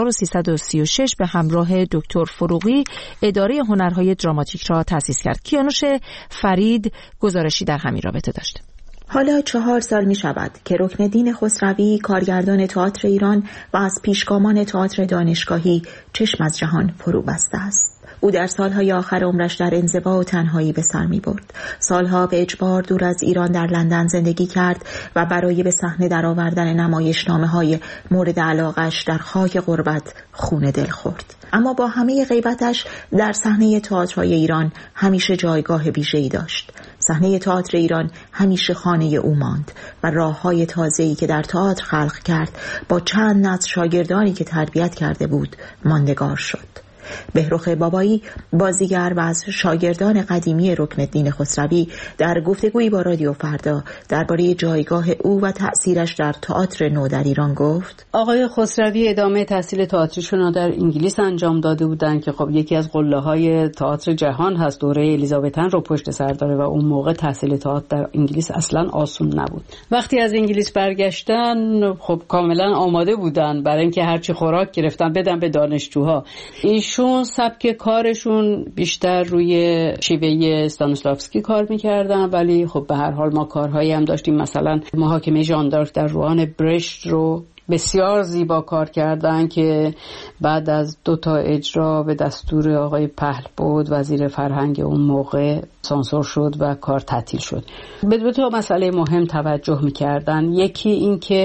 1336 به همراه دکتر فروغی اداره هنرهای دراماتیک را تأسیس کرد. کیانوش فرید گزارشی در همین رابطه داشت. حالا 4 سال می شود که رکن‌الدین خسروی، کارگردان تئاتر ایران و از پیشگامان تئاتر دانشگاهی، چشم از جهان فرو بسته است. او در سالهای آخر عمرش در انزوا و تنهایی به سر می برد. سالها به اجبار دور از ایران در لندن زندگی کرد و برای به صحنه درآوردن نمایشنامه‌های مورد علاقش در خاک غربت خون دل خورد. اما با همه غیبتش در صحنه تئاترهای ایران همیشه جایگاه ویژه‌ای داشت. صحنه تئاتر ایران همیشه خانه او ماند و راه‌های تازه‌ای که در تئاتر خلق کرد با چند نسل شاگردانی که تربیت کرده بود ماندگار شد. بهرخ بابایی، بازیگر و از شاگردان قدیمی رکن‌الدین خسروی، در گفتگویی با رادیو فردا درباره جایگاه او و تأثیرش در تئاتر نو در ایران گفت: آقای خسروی ادامه تحصیل تئاتریشون را در انگلیس انجام داده بودند که خب یکی از قله‌های تئاتر جهان هست، دوره الیزابتن رو پشت سر داره و اون موقع تحصیل تئاتر در انگلیس اصلا آسون نبود. وقتی از انگلیس برگشتن خب کاملا آماده بودن برای اینکه هرچی خوراک گرفتن بدن به دانشجوها. ایشون سبک کارشون بیشتر روی شیوه استانیسلافسکی کار میکردن، ولی خب به هر حال ما کارهایی هم داشتیم، مثلا محاکمه ژان دارک در روان برشت رو بسیار زیبا کار کردن که بعد از 2 اجرا به دستور آقای پهلبود وزیر فرهنگ اون موقع سانسور شد و کار تعطیل شد. به 2 مسئله مهم توجه می‌کردن. یکی این که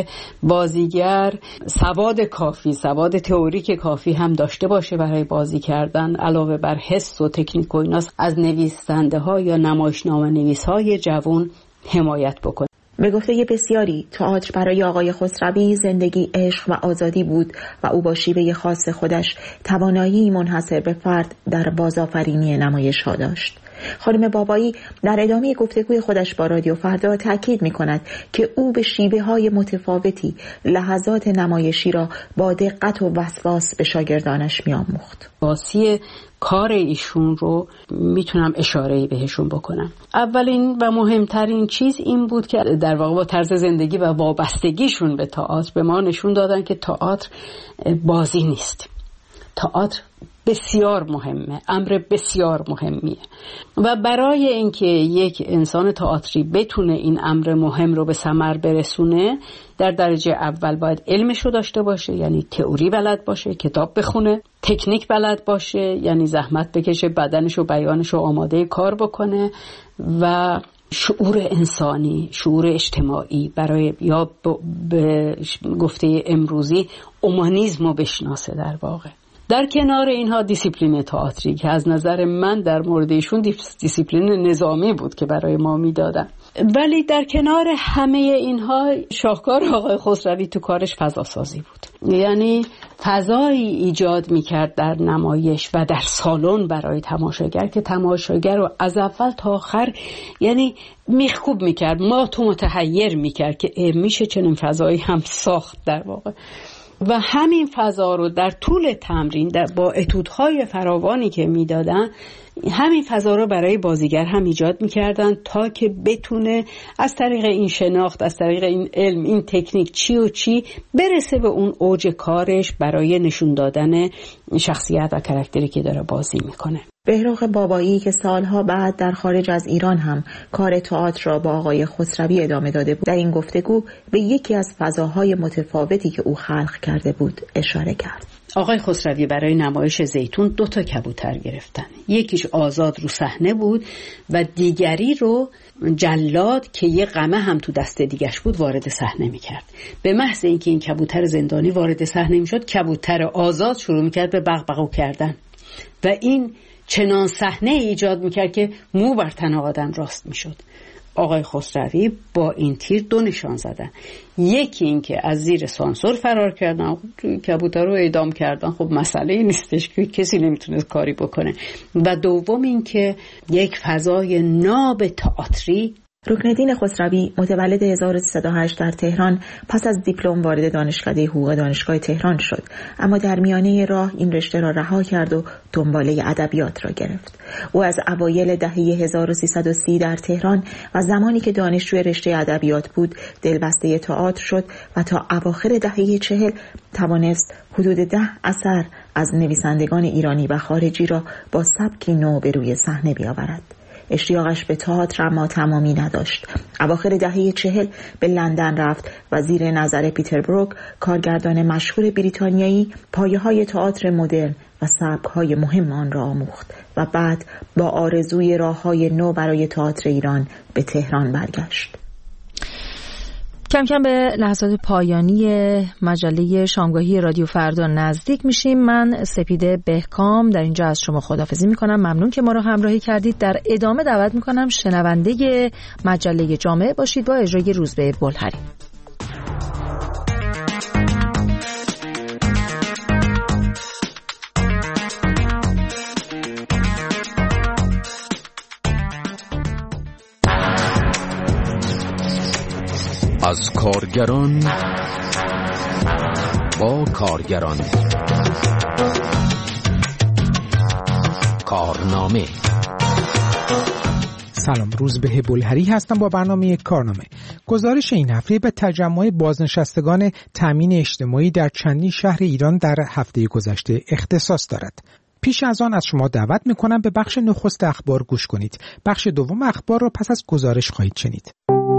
بازیگر سواد کافی، سواد تئوریک کافی هم داشته باشه برای بازی کردن، علاوه بر حس و تکنیک و ایناست از نویسنده‌ها یا نمایشنامه‌نویس‌های جوان حمایت بکنه. به گفته بسیاری تئاتر برای آقای خسروی زندگی، عشق و آزادی بود و او با شیوه خاص خودش توانایی منحصر به فرد در بازآفرینی نمایش‌ها داشت. خانم بابایی در ادامه گفتگوی خودش با رادیو فردا تاکید می‌کند که او به شیوه‌های متفاوتی لحظات نمایشی را با دقت و وسواس به شاگردانش می‌آموخت. واسی کار ایشون رو میتونم اشاره‌ای بهشون بکنم. اولین و مهمترین چیز این بود که در واقع با طرز زندگی و وابستگیشون به تئاتر به ما نشون دادن که تئاتر بازی نیست. تئاتر بسیار مهمه، امر بسیار مهمیه و برای اینکه یک انسان تئاتری بتونه این امر مهم رو به ثمر برسونه، در درجه اول باید علمش رو داشته باشه، یعنی تئوری بلد باشه، کتاب بخونه، تکنیک بلد باشه، یعنی زحمت بکشه، بدنش و بیانش رو آماده کار بکنه و شعور انسانی، شعور اجتماعی، برای یا به گفته امروزی اومانیسم رو بشناسه. در واقع در کنار اینها دیسیپلین تئاتری که از نظر من در مورد ایشون دیسیپلین نظامی بود که برای ما میدادن، ولی در کنار همه اینها شاهکار آقای خسروی تو کارش فضاسازی بود. یعنی فضایی ایجاد میکرد در نمایش و در سالن برای تماشاگر که تماشاگر رو از اول تا آخر یعنی میخکوب میکرد، ما تو متحیر میکرد که میشه چنین فضایی هم ساخت در واقع. و همین فضا رو در طول تمرین با اتودهای فراوانی که میدادن، همین فضا رو برای بازیگر هم ایجاد میکردن تا که بتونه از طریق این شناخت، از طریق این علم، این تکنیک چی و چی برسه به اون اوج کارش برای نشون دادن شخصیت و کاراکتری که داره بازی میکنه. بهرخ بابایی که سالها بعد در خارج از ایران هم کار تئاتر را با آقای خسروی ادامه داده بود، در این گفتگو به یکی از فضاهای متفاوتی که او خلق کرده بود اشاره کرد. آقای خسروی برای نمایش زیتون 2 کبوتر گرفتن. یکیش آزاد رو صحنه بود و دیگری رو جلاد که یه قمه هم تو دست دیگش بود وارد صحنه میکرد. به محض اینکه این کبوتر زندانی وارد صحنه میشد، کبوتر آزاد شروع میکرد به بغبغو کردن و این چنان صحنه ایجاد میکرد که مو بر تن آدم راست میشد. آقای خسروی با این تیر 2 نشان زدن. یکی این که از زیر سانسور فرار کردن، کبوتر رو اعدام کردن، خب مسئله نیستش که کسی نمیتونه کاری بکنه. و دوم این که یک فضای ناب تئاتری رکنالدین خسروی متولد 1308 در تهران پس از دیپلم وارد دانشکده حقوق دانشگاه تهران شد، اما در میانه راه این رشته را رها کرد و دنباله ادبیات را گرفت. او از اوایل دهه 1330 در تهران و زمانی که دانشجوی رشته ادبیات بود دلبسته تئاتر شد و تا اواخر دهه 40 توانست حدود 10 اثر از نویسندگان ایرانی و خارجی را با سبکی نو به روی صحنه بیاورد. اشتیاقش به تئاتر اما تمامی نداشت. اواخر دهه 40 به لندن رفت و زیر نظر پیتر بروک، کارگردان مشهور بریتانیایی، پایه‌های تئاتر مدرن و سبک‌های مهم آن را آموخت و بعد با آرزوی راه‌های نو برای تئاتر ایران به تهران برگشت. کم کم به لحظات پایانی مجله شامگاهی رادیو فردا نزدیک میشیم. من سپیده بهکام در اینجا از شما خداحافظی میکنم. ممنون که ما رو همراهی کردید. در ادامه دعوت میکنم شنونده مجله جامعه باشید با اجرای روزبه بلهری. از کارگران با کارگران، کارنامه. سلام، روزبه بلهری هستم با برنامه کارنامه. گزارش این هفته به تجمع بازنشستگان تامین اجتماعی در چندین شهر ایران در هفته گذشته اختصاص دارد. پیش از آن از شما دعوت میکنم به بخش نخست اخبار گوش کنید. بخش دوم اخبار را پس از گزارش خواهید شنید.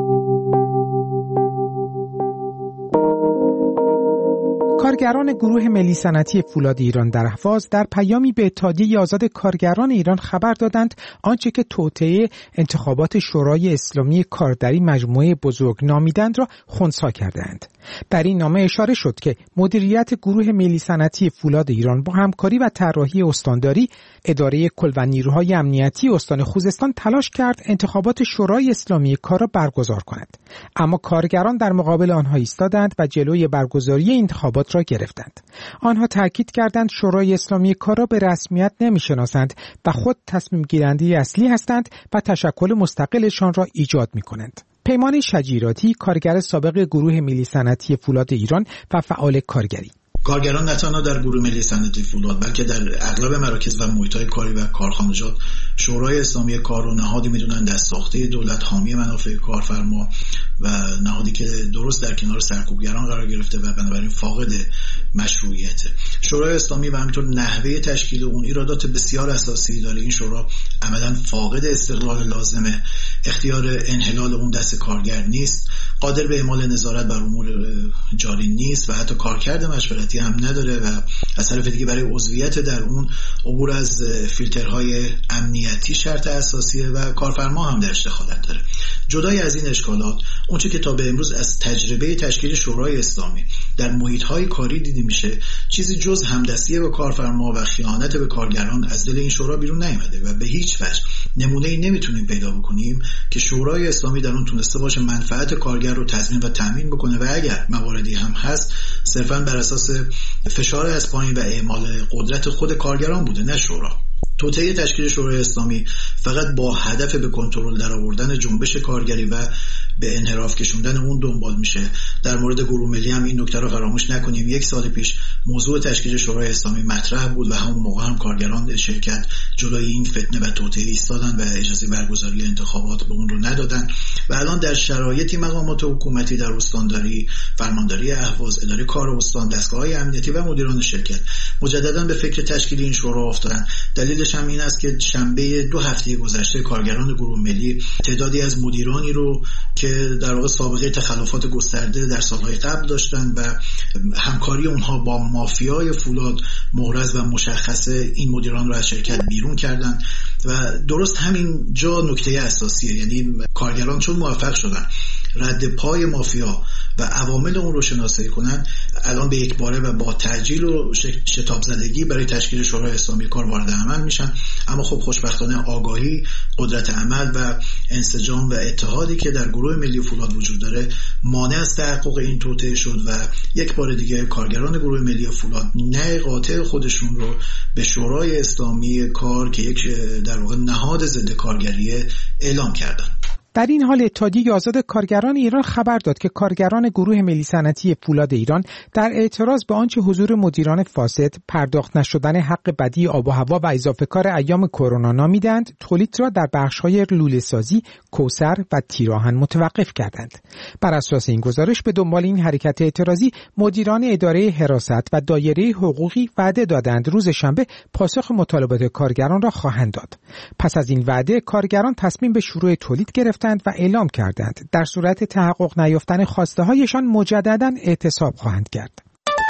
کارگران گروه ملی صنعتی فولاد ایران در اهواز در پیامی به اتحادیه آزاد کارگران ایران خبر دادند آنچه که توطئه انتخابات شورای اسلامی کارگری مجموعه بزرگ نامیدند را خنثی کردند. در این نامه اشاره شد که مدیریت گروه ملی صنعتی فولاد ایران با همکاری و طراحی استانداری اداره کل و نیروهای امنیتی استان خوزستان تلاش کرد انتخابات شورای اسلامی کار را برگزار کند، اما کارگران در مقابل آنها ایستادند و جلوی برگزاری انتخابات را گرفتند. آنها تاکید کردند شورای اسلامی کار را به رسمیت نمی‌شناسند و خود تصمیم گیرنده اصلی هستند و تشکل مستقلشان را ایجاد می‌کنند. پیمان شجیراتی، کارگر سابق گروه ملی صنعتی فولاد ایران و فعال کارگری: کارگران نه تنها در گروه ملی صنعتی فولاد بلکه در اغلب مراکز و محیط‌های کاری و کارخانجات شورای اسلامی کار رو نهادی می‌دونن دستساخته دولت، حامی منافع کارفرما و نهادی که درست در کنار سرکوبگران قرار گرفته و بنابراین فاقد مشروعیت. شورای اسلامی و همینطور نحوه تشکیل اون ایرادات بسیار اساسی داره. این شورا عملاً فاقد استقلال لازمه، اختیار انحلال اون دست کارگر نیست، قادر به اعمال نظارت بر امور جاری نیست و حتی کارکرد مشورتی هم نداره و از طرف دیگه برای عضویت در اون عبور از فیلترهای امنیتی شرط اساسیه و کارفرما هم درش دخالت داره. جدای از این اشکالات، اونچه که تا به امروز از تجربه تشکیل شورای اسلامی در محیط‌های کاری دیده میشه چیزی جز همدستی با کارفرما و خیانت به کارگران از دل این شورا بیرون نیامده و به هیچ وجه نمونه‌ای نمیتونیم پیدا بکنیم که شورای اسلامی در اون تونسته باشه منفعت کارگر رو تضمین و تامین بکنه و اگر مواردی هم هست صرفاً بر اساس فشار از پایین و اعمال قدرت خود کارگران بوده، نه شورا. توطئه تشکیل شورای اسلامی فقط با هدف به کنترل درآوردن جنبش کارگری و به انحراف کشوندن اون دنبال میشه. در مورد گروه ملی هم این نکته رو فراموش نکنیم. 1 سال پیش موضوع تشکیل شورای اسلامی مطرح بود و همون موقع هم کارگران شرکت جلوی این فتنه و توطئه ایستادن و اجازه برگزاری انتخابات به اون رو ندادن و الان در شرایطی مقامات حکومتی در استانداری، فرمانداری اهواز، اداره کار استان، دستگاه‌های امنیتی و مدیران شرکت مجددا به فکر تشکیل این شورا افتادن. دلیلش هم این است که شنبه 2 هفته گذشته کارگران گروه ملی تعدادی از مدیرانی رو که در واقع سابقه تخلفات گسترده در سالهای قبل داشتن و همکاری اونها با مافیای فولاد محرز و مشخصه، این مدیران رو از شرکت بیرون کردن و درست همین جا نکته اساسیه. یعنی کارگران چون موفق شدن رد پای مافیا و عوامل اون رو شناسایی کنن، الان به یک باره و با تعجیل و شتاب زدگی برای تشکیل شورای اسلامی کار وارد عمل میشن. اما خب خوشبختانه آگاهی، قدرت عمل و انسجام و اتحادی که در گروه ملی فولاد وجود داره مانع از تحقق این توطئه شد و یک بار دیگه کارگران گروه ملی فولاد نه قاطع خودشون رو به شورای اسلامی کار که یک در واقع نهاد ضد کارگریه اعلام کردن. در این حال اتحادیه آزاد کارگران ایران خبر داد که کارگران گروه ملی صنعتی فولاد ایران در اعتراض به آنچه حضور مدیران فاسد، پرداخت نشدن حق بدی آب و هوا و اضافه کار ایام کرونا نامیدند، تولید را در بخش‌های لوله‌سازی، کوثر و تیراهن متوقف کردند. بر اساس این گزارش به دنبال این حرکت اعتراضی مدیران اداره حراست و دایره حقوقی وعده دادند روز شنبه پاسخ مطالبات کارگران را خواهند داد. پس از این وعده کارگران تصمیم به شروع تولید گرفتند و اعلام کردند در صورت تحقق نیافتن خواسته‌هایشان مجدداً اعتصاب خواهند کرد.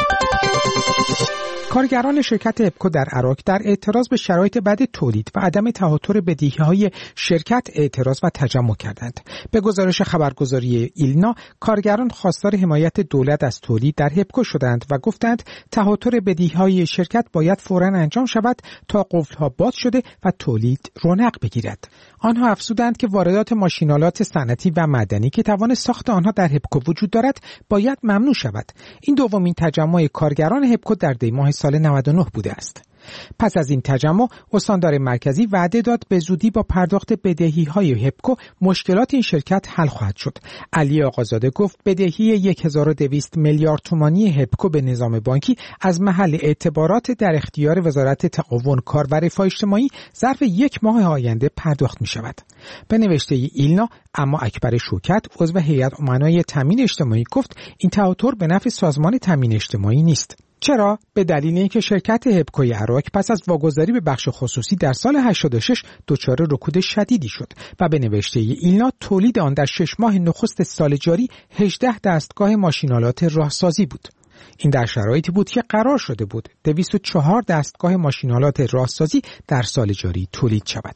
کارگران شرکت اپکو در عراق در اعتراض به شرایط بد تولید و عدم تهاتر بدهی‌های شرکت اعتراض و تجمع کردند. به گزارش خبرگزاری ایلنا، کارگران خواستار حمایت دولت از تولید در اپکو شدند و گفتند تهاتر بدهی‌های شرکت باید فوراً انجام شود تا قفل‌ها باز شده و تولید رونق بگیرد. آنها افزودند که واردات ماشین‌آلات صنعتی و معدنی که توان ساخت آنها در اپکو وجود دارد باید ممنوع شود. این دومین تجمع کارگران اپکو در دی‌ماه سال 99 بوده است. پس از این تجمع استاندار مرکزی وعده داد به زودی با پرداخت بدهی‌های هپکو مشکلات این شرکت حل خواهد شد. علی آقازاده گفت بدهی 1200 میلیارد تومانی هپکو به نظام بانکی از محل اعتبارات در اختیار وزارت تقاون کار و رفاه اجتماعی ظرف 1 ماه آینده پرداخت می شود. به نوشته ایلنا، اما اکبر شوکت عضو هیئت امنای تامین اجتماعی گفت این تهاتر به نفع سازمان تامین اجتماعی نیست. چرا؟ به دلیل اینکه شرکت هپکوی عراق پس از واگذاری به بخش خصوصی در سال 86 دچار رکود شدیدی شد و به نوشته ایلنا تولید آن در 6 ماه نخست سال جاری 18 دستگاه ماشین‌آلات راهسازی بود. این در شرایطی بود که قرار شده بود 204 دستگاه ماشین‌آلات راهسازی در سال جاری تولید شود.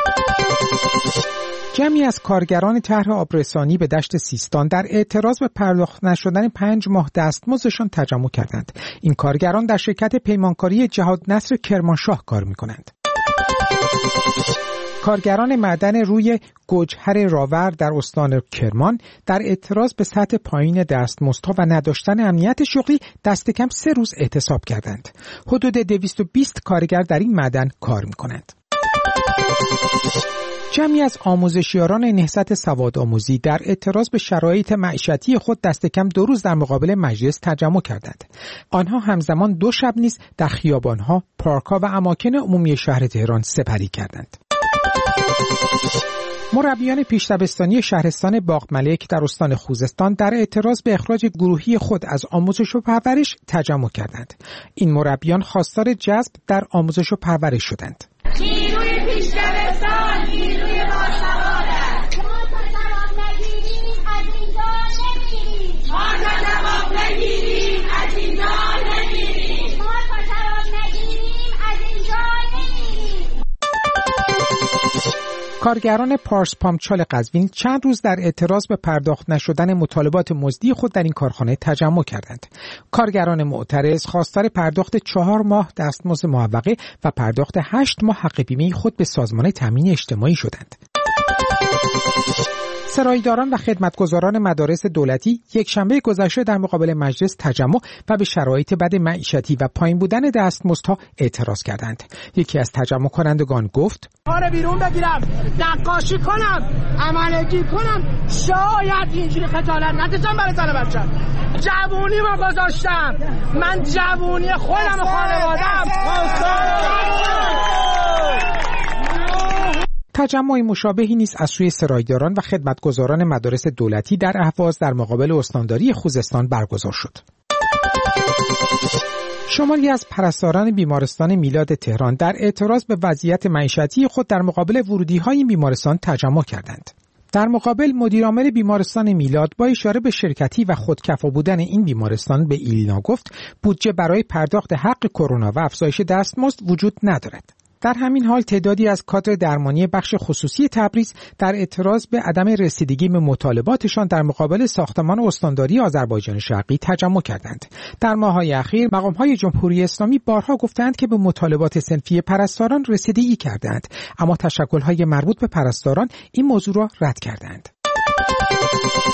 جمعی از کارگران طرح آبرسانی به دشت سیستان در اعتراض به پرداخت نشدن 5 ماه دستمزدشان تجمع کردند. این کارگران در شرکت پیمانکاری جهاد نصر کرمانشاه کار می‌کنند. کارگران معدن روی گوجهر راور در استان کرمان در اعتراض به سطح پایین دستمزدها و نداشتن امنیت شغلی دست کم 3 روز اعتصاب کردند. حدود 220 کارگر در این معدن کار می‌کنند. جمعی از آموزشیاران نهضت سوادآموزی در اعتراض به شرایط معیشتی خود دست کم 2 روز در مقابل مجلس تجمع کردند. آنها همزمان 2 شب نیز در خیابان‌ها، پارک‌ها و اماکن عمومی شهر تهران سپری کردند. مربیان پیش‌دبستانی شهرستان باغملک در استان خوزستان در اعتراض به اخراج گروهی خود از آموزش و پرورش تجمع کردند. این مربیان خواستار جذب در آموزش و پرورش شدند. نیروی پیش‌دبستان نیروی باسواد است. ما تا جواب نگیریم از اینجا نمیریم. ما تا جواب نگیریم از اینجا نمیریم. ما تا جواب نگیریم از اینجا نمیریم. کارگران پارس پامچال قزوین چند روز در اعتراض به پرداخت نشدن مطالبات مزدی خود در این کارخانه تجمع کردند. کارگران معترض خواستار پرداخت 4 ماه دستمزد معوقه و پرداخت 8 ماه حق بیمه خود به سازمان تامین اجتماعی شدند. سرایداران و خدمتگزاران مدارس دولتی یک شنبه گذشته در مقابل مجلس تجمع و به شرایط بد معیشتی و پایین بودن دستمزدها اعتراض کردند. یکی از تجمع کنندگان گفت: کار بیرون بگیرم، نقاشی کنم، عملگی کنم، شاید اینجوری خجالت نکشم برای زن بچه‌م. جوونی ما گذاشتم، من جوونی خودم و خانواده‌ام. تجمع مشابهی نیز از سوی سرایداران و خدمتگزاران مدارس دولتی در اهواز در مقابل استانداری خوزستان برگزار شد. شماری از پرستاران بیمارستان میلاد تهران در اعتراض به وضعیت معیشتی خود در مقابل ورودی‌های این بیمارستان تجمع کردند. در مقابل مدیرعامل بیمارستان میلاد با اشاره به شرکتی و خودکفا بودن این بیمارستان به ایلنا گفت بودجه برای پرداخت حق کرونا و افزایش دستمزد وجود ندارد. در همین حال تعدادی از کادر درمانی بخش خصوصی تبریز در اعتراض به عدم رسیدگی به مطالباتشان در مقابل ساختمان استانداری آذربایجان شرقی تجمع کردند. در ماه‌های اخیر مقام‌های جمهوری اسلامی بارها گفتند که به مطالبات صنفی پرستاران رسیدگی کردند، اما تشکل‌های مربوط به پرستاران این موضوع را رد کردند.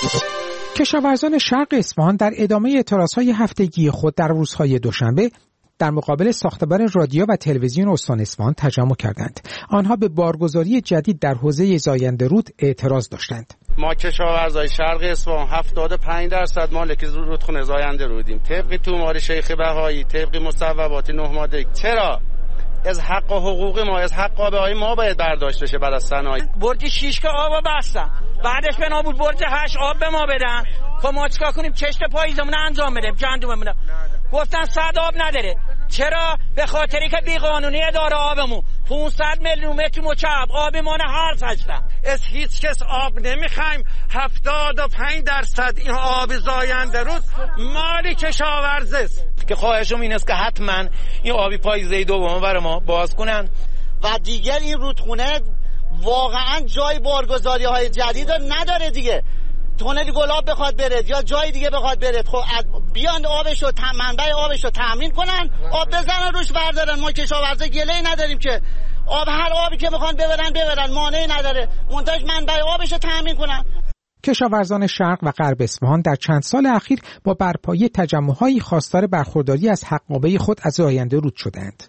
کشاورزان شرق اصفهان در ادامه اعتراض‌های هفتگی خود در روزهای دوشنبه در مقابل ساختمان رادیو و تلویزیون استان اصفهان تجمع کردند. آنها به بارگذاری جدید در حوزه زاینده رود اعتراض داشتند. ما کشاورزای شرق اصفهان 75% مالک رودخونه زاینده رودیم. طبق تومار شیخ بهایی، طبق مصوبات 9 ماده. چرا از حق و حقوق ما، از حق آبهای ما باید برداشت بشه بعد از صنایع؟ برج 6 که آبو بستن، بعدش بنا بود برج 8 آب به ما بدن که ما چیکار کنیم؟ کشت پاییزمون انجام بدیم، گندممون. گفتن 100 آب نداره. چرا؟ به خاطری که بیقانونی اداره آبمون 500 میلیون متر مکعب آب ما حرف هستن. از هیچ کس آب نمیخوایم. 75% این آب زاینده رود مال کشاورزه است. که خواهشم این است که حتما این آبی پاییزه دوم برای ما باز کنن و دیگر این رودخونه واقعا جای بارگذاری های جدید نداره دیگه. تونل گلاب بخواد بره یا جای دیگه بخواد بره، خب بیان آبشو منبع آبشو تامین کنن، آب بزنن روش بردارن. ما کشاورزا گله‌ای نداریم که آب، هر آبی که بخوان ببرن مانعی نداره، منتج منبع آبشو تامین کنن. کشاورزان شرق و غرب اصفهان در چند سال اخیر با برپایی تجمع‌هایی خواستار برخورداری از حقابه خود از زاینده رود شدند.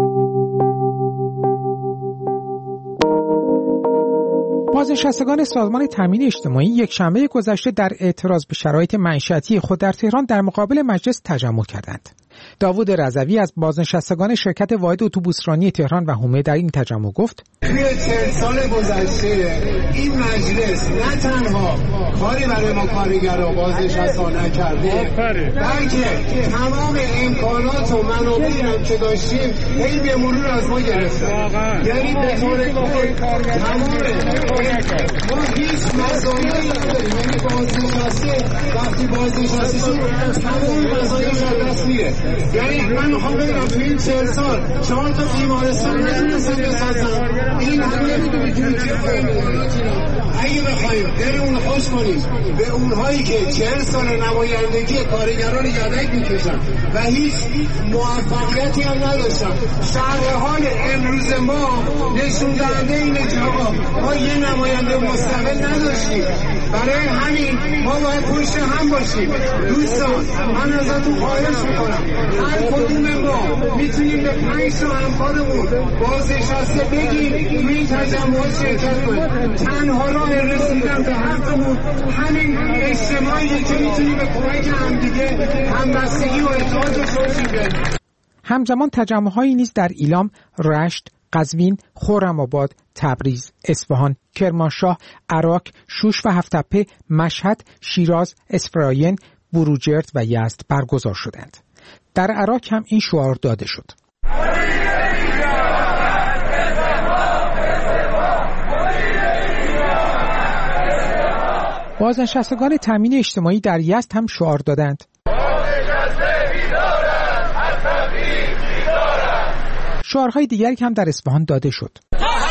بازنشستگان سازمان تامین اجتماعی یک شنبه گذشته در اعتراض به شرایط معیشتی خود در تهران در مقابل مجلس تجمع کردند. داوود رضوی از بازنشستگان شرکت واحد اتوبوسرانی تهران و حومه در این تجمع گفت: توی 40 سال گذشته این مجلس نه تنها کاری برای ما کارگرها بازنشسته نکرده، بلکه تمام امکانات و منابعی هم که داشتیم هی به مرور از ما گرفتن. یعنی به طور تمام ما هیچ مزایایی نداریم. یعنی بازنشسته وقتی بازنشسته شد تمام مزایاش از دست میره. یعنی من میخوام بگم تو این 40 سال 4 تا بیمارستان نتونستن بسازن. این همه نمیدونی اگه بخوایم بریم اون خوش کنیم به اونهایی که 40 سال نمایندگی کارگران یدک میکشن و هیچ موفقیتی هم نداشتن. شرح حال امروز ما نشون دهنده اینه که آقا ما یه نماینده مستقل نداشتیم. برای همین ما باید پشت هم باشیم. دوستان من ازتون خواهش میکنم هر کدوم ما میتونیم به 5 تا همکارمون بازنشسته بگیم توی این تجمعات شرکت کنیم. تنها راه رسیدن به حقمون همین اجتماعیه که میتونیم به کمک همدیگه همبستگی و اتحاد شدیم. همزمان تجمع‌هایی نیز در ایلام، رشت، قزوین، خرم‌آباد، تبریز، اصفهان، کرمانشاه، عراق، شوش و هفت‌تپه، مشهد، شیراز، اسفراین، بروجرد و یزد برگزار شدند. در عراق هم این شعار داده شد: بازنشستگان تامین اجتماعی در یزد هم شعار دادند: شعارهای دیگری هم در اصفهان داده شد.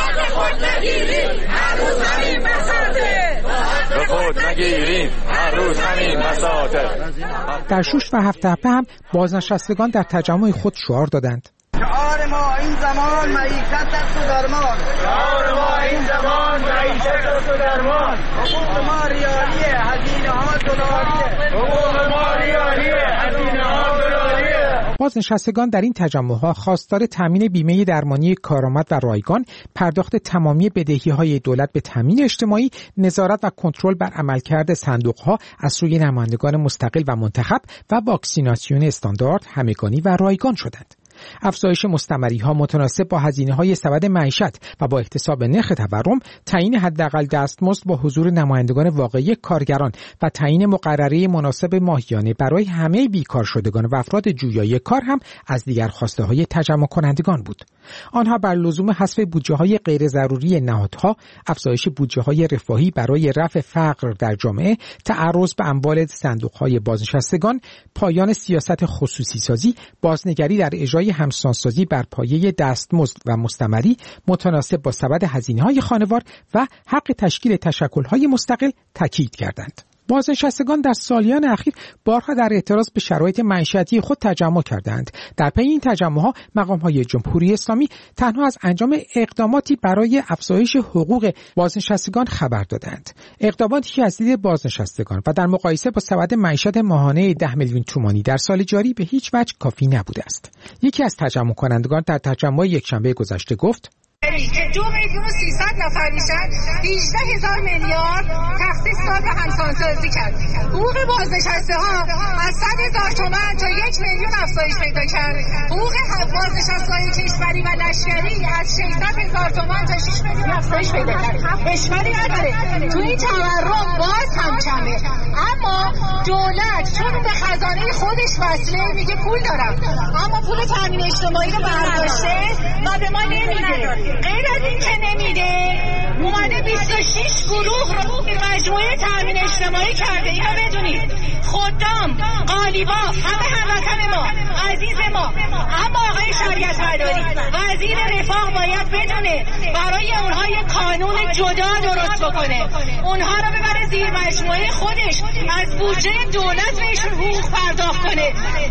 در شوش و هفت‌تپه هم بازنشستگان در تجمع خود شعار دادند: شعار ما این زمان معیشت است و درمان. شعار ما این زمان معیشت است و درمان. حقوق ما ریالیه، هزینه ها دلاریه. حقوق ما ریالیه، هزینه ها دلاریه. بازنشستگان در این تجمع‌ها خواستار تامین بیمه درمانی کارآمد و رایگان، پرداخت تمامی بدهی‌های دولت به تامین اجتماعی، نظارت و کنترل بر عملکرد صندوق‌ها از سوی نمایندگان مستقل و منتخب و واکسیناسیون استاندارد، همگانی و رایگان شدند. افزایش مستمری‌ها متناسب با هزینه‌های سبد معیشت و با احتساب نرخ تورم، تعیین حداقل دستمزد با حضور نمایندگان واقعی کارگران و تعیین مقرره مناسب ماهیانه برای همه بیکار شدگان و افراد جویای کار هم از دیگر خواسته‌های تجمع کنندگان بود. آنها بر لزوم حذف بودجه‌های غیر ضروری نهادها، افزایش بودجه‌های رفاهی برای رفع فقر در جامعه، تعرض به اموال صندوق‌های بازنشستگان، پایان سیاست خصوصی سازی، بازنگری در اجرای همسانسازی بر پایه دستمزد و مستمری متناسب با سبد هزینه‌های خانوار و حق تشکیل تشکل‌های مستقل تاکید کردند. بازنشستگان در سالیان اخیر بارها در اعتراض به شرایط معیشتی خود تجمع کردند. در پی این تجمع‌ها مقام‌های جمهوری اسلامی تنها از انجام اقداماتی برای افزایش حقوق بازنشستگان خبر دادند. اقداماتی که از دید بازنشستگان و در مقایسه با سبد معیشت ماهانه 10 میلیون تومانی در سال جاری به هیچ وجه کافی نبوده است. یکی از تجمع کنندگان در تجمع یکشنبه گذشته گفت: که 2,300,000 نفر میشن 18,000 میلیارد تخصیص داد به همسانسازی کرد. حقوق بازنشسته ها از 100,000 تومان تا 1,000,000 افزایش پیدا کرد. حقوق بازنشسته های کشوری و لشکری از 600,000 تومان تا 6,000,000 افزایش پیدا کرد. اشکالی نداره تو این تورم باز هم کمه، اما دولت چون به خزانه خودش وصله میگه پول دارم، اما پول تامین اجتماعی رو برداشته و به ما نمیده. غیر از این که نمیده، اومده 26 گروه رو مجموعه تامین اجتماعی کرده. اینو بدونید، خدام، قالیباف، همه هموطن ما، عزیز ما. اما آقای شریعت مداری وزیر رفاه باید بدونه برای اونها یک قانون جدا درست بکنه، اونها رو ببره زیر مجموعه خودش، از بودجه دولت بهشون حقوق پرداخت کنه.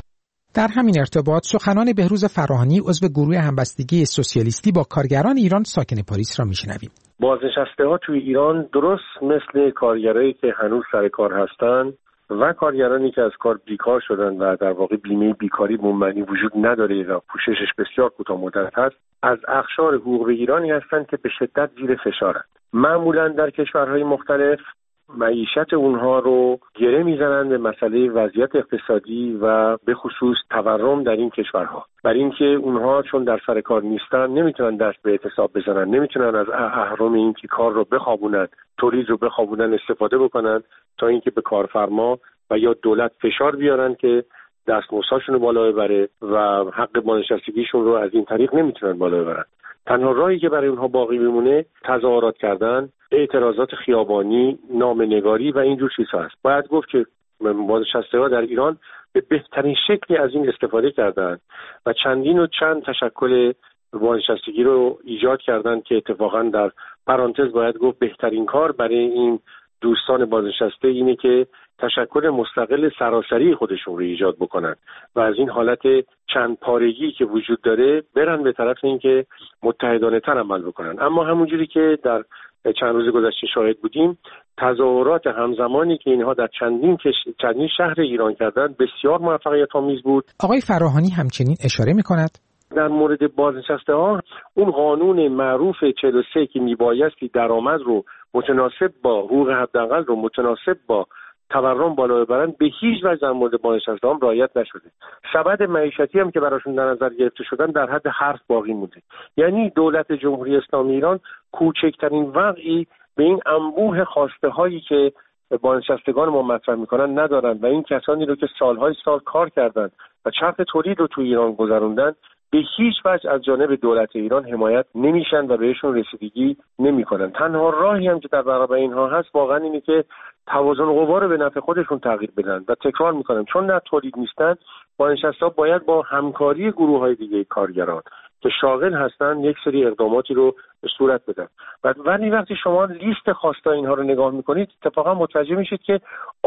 در همین ارتباط سخنان بهروز فراهانی عضو گروه همبستگی سوسیالیستی با کارگران ایران ساکن پاریس را میشنویم. بازنشسته‌ها توی ایران درست مثل کارگرایی که هنوز سر کار هستن و کارگرانی که از کار بیکار شدن و در واقع بیمه بیکاری به معنی وجود نداره و پوششش بسیار کوتاه مدت هست، از اقشار حقوق بگیرانی هستند که به شدت زیر فشارند. معمولا در کشورهای مختلف معیشت اونها رو گره میزنند به مسئله وضعیت اقتصادی و به خصوص تورم در این کشورها. برای اینکه اونها چون در سر کار نیستن نمیتونن دست به اعتصاب بزنن، نمیتونن از اهرم اینکه کار رو بخوابونن، تولید رو بخوابونن استفاده بکنن تا اینکه به کارفرما و یا دولت فشار بیارن که دستمزدشون رو بالا ببره و حق بازنشستگیشون رو از این طریق نمیتونن بالا ببرن. تنها راهی که برای اونها باقی میمونه تظاهرات کردن، اعتراضات خیابانی، نامه‌نگاری و اینجور چیزها است. باید گفت که بازنشسته‌ها در ایران به بهترین شکلی از این استفاده کردند و چند تشکل بازنشستگی رو ایجاد کردند که اتفاقا در پرانتز باید گفت بهترین کار برای این دوستان بازنشسته اینه که تشکل مستقل سراسری خودشون رو ایجاد بکنن و از این حالت چند پارگی که وجود داره برن به طرف اینکه متحدانه تر عمل بکنن. اما همونجوری که در چند روز گذشته شاهد بودیم، تظاهرات همزمانی که اینها در چندین شهر ایران کردن بسیار موفقیت آمیز بود. آقای فراهانی همچنین اشاره می‌کند در مورد بازنشسته‌ها اون قانون معروف 43 که میبایستی درآمد رو متناسب با حقوق حداقل رو متناسب با تورم بالا ببرن به هیچ وجه در مورد بازنشسته‌ها رعایت نشده. سبد معیشتی هم که براشون در نظر گرفته شدن در حد حرف باقی مونده. یعنی دولت جمهوری اسلامی ایران کوچکترین وقعی به این انبوه خواسته هایی که بازنشستگان ما مطرح میکنن ندارن و این کسانی رو که سالهای سال کار کردن و چرخ تولید رو تو ایران گذروندن به هیچ وجه از جانب دولت ایران حمایت نمیشن و بهشون رسیدگی نمیکنن. تنها راهی هم که در برابر اینها هست واقعا اینه که توازن قوا رو به نفع خودشون تغییر بدن و تکرار میکنم چون در تولید نیستن بازنشسته‌ها باید با همکاری گروه‌های دیگه کارگران که شاغل هستن یک سری اقداماتی رو به صورت بدن. ولی وقتی شما لیست خواسته اینها رو نگاه میکنید اتفاقا متوجه میشید که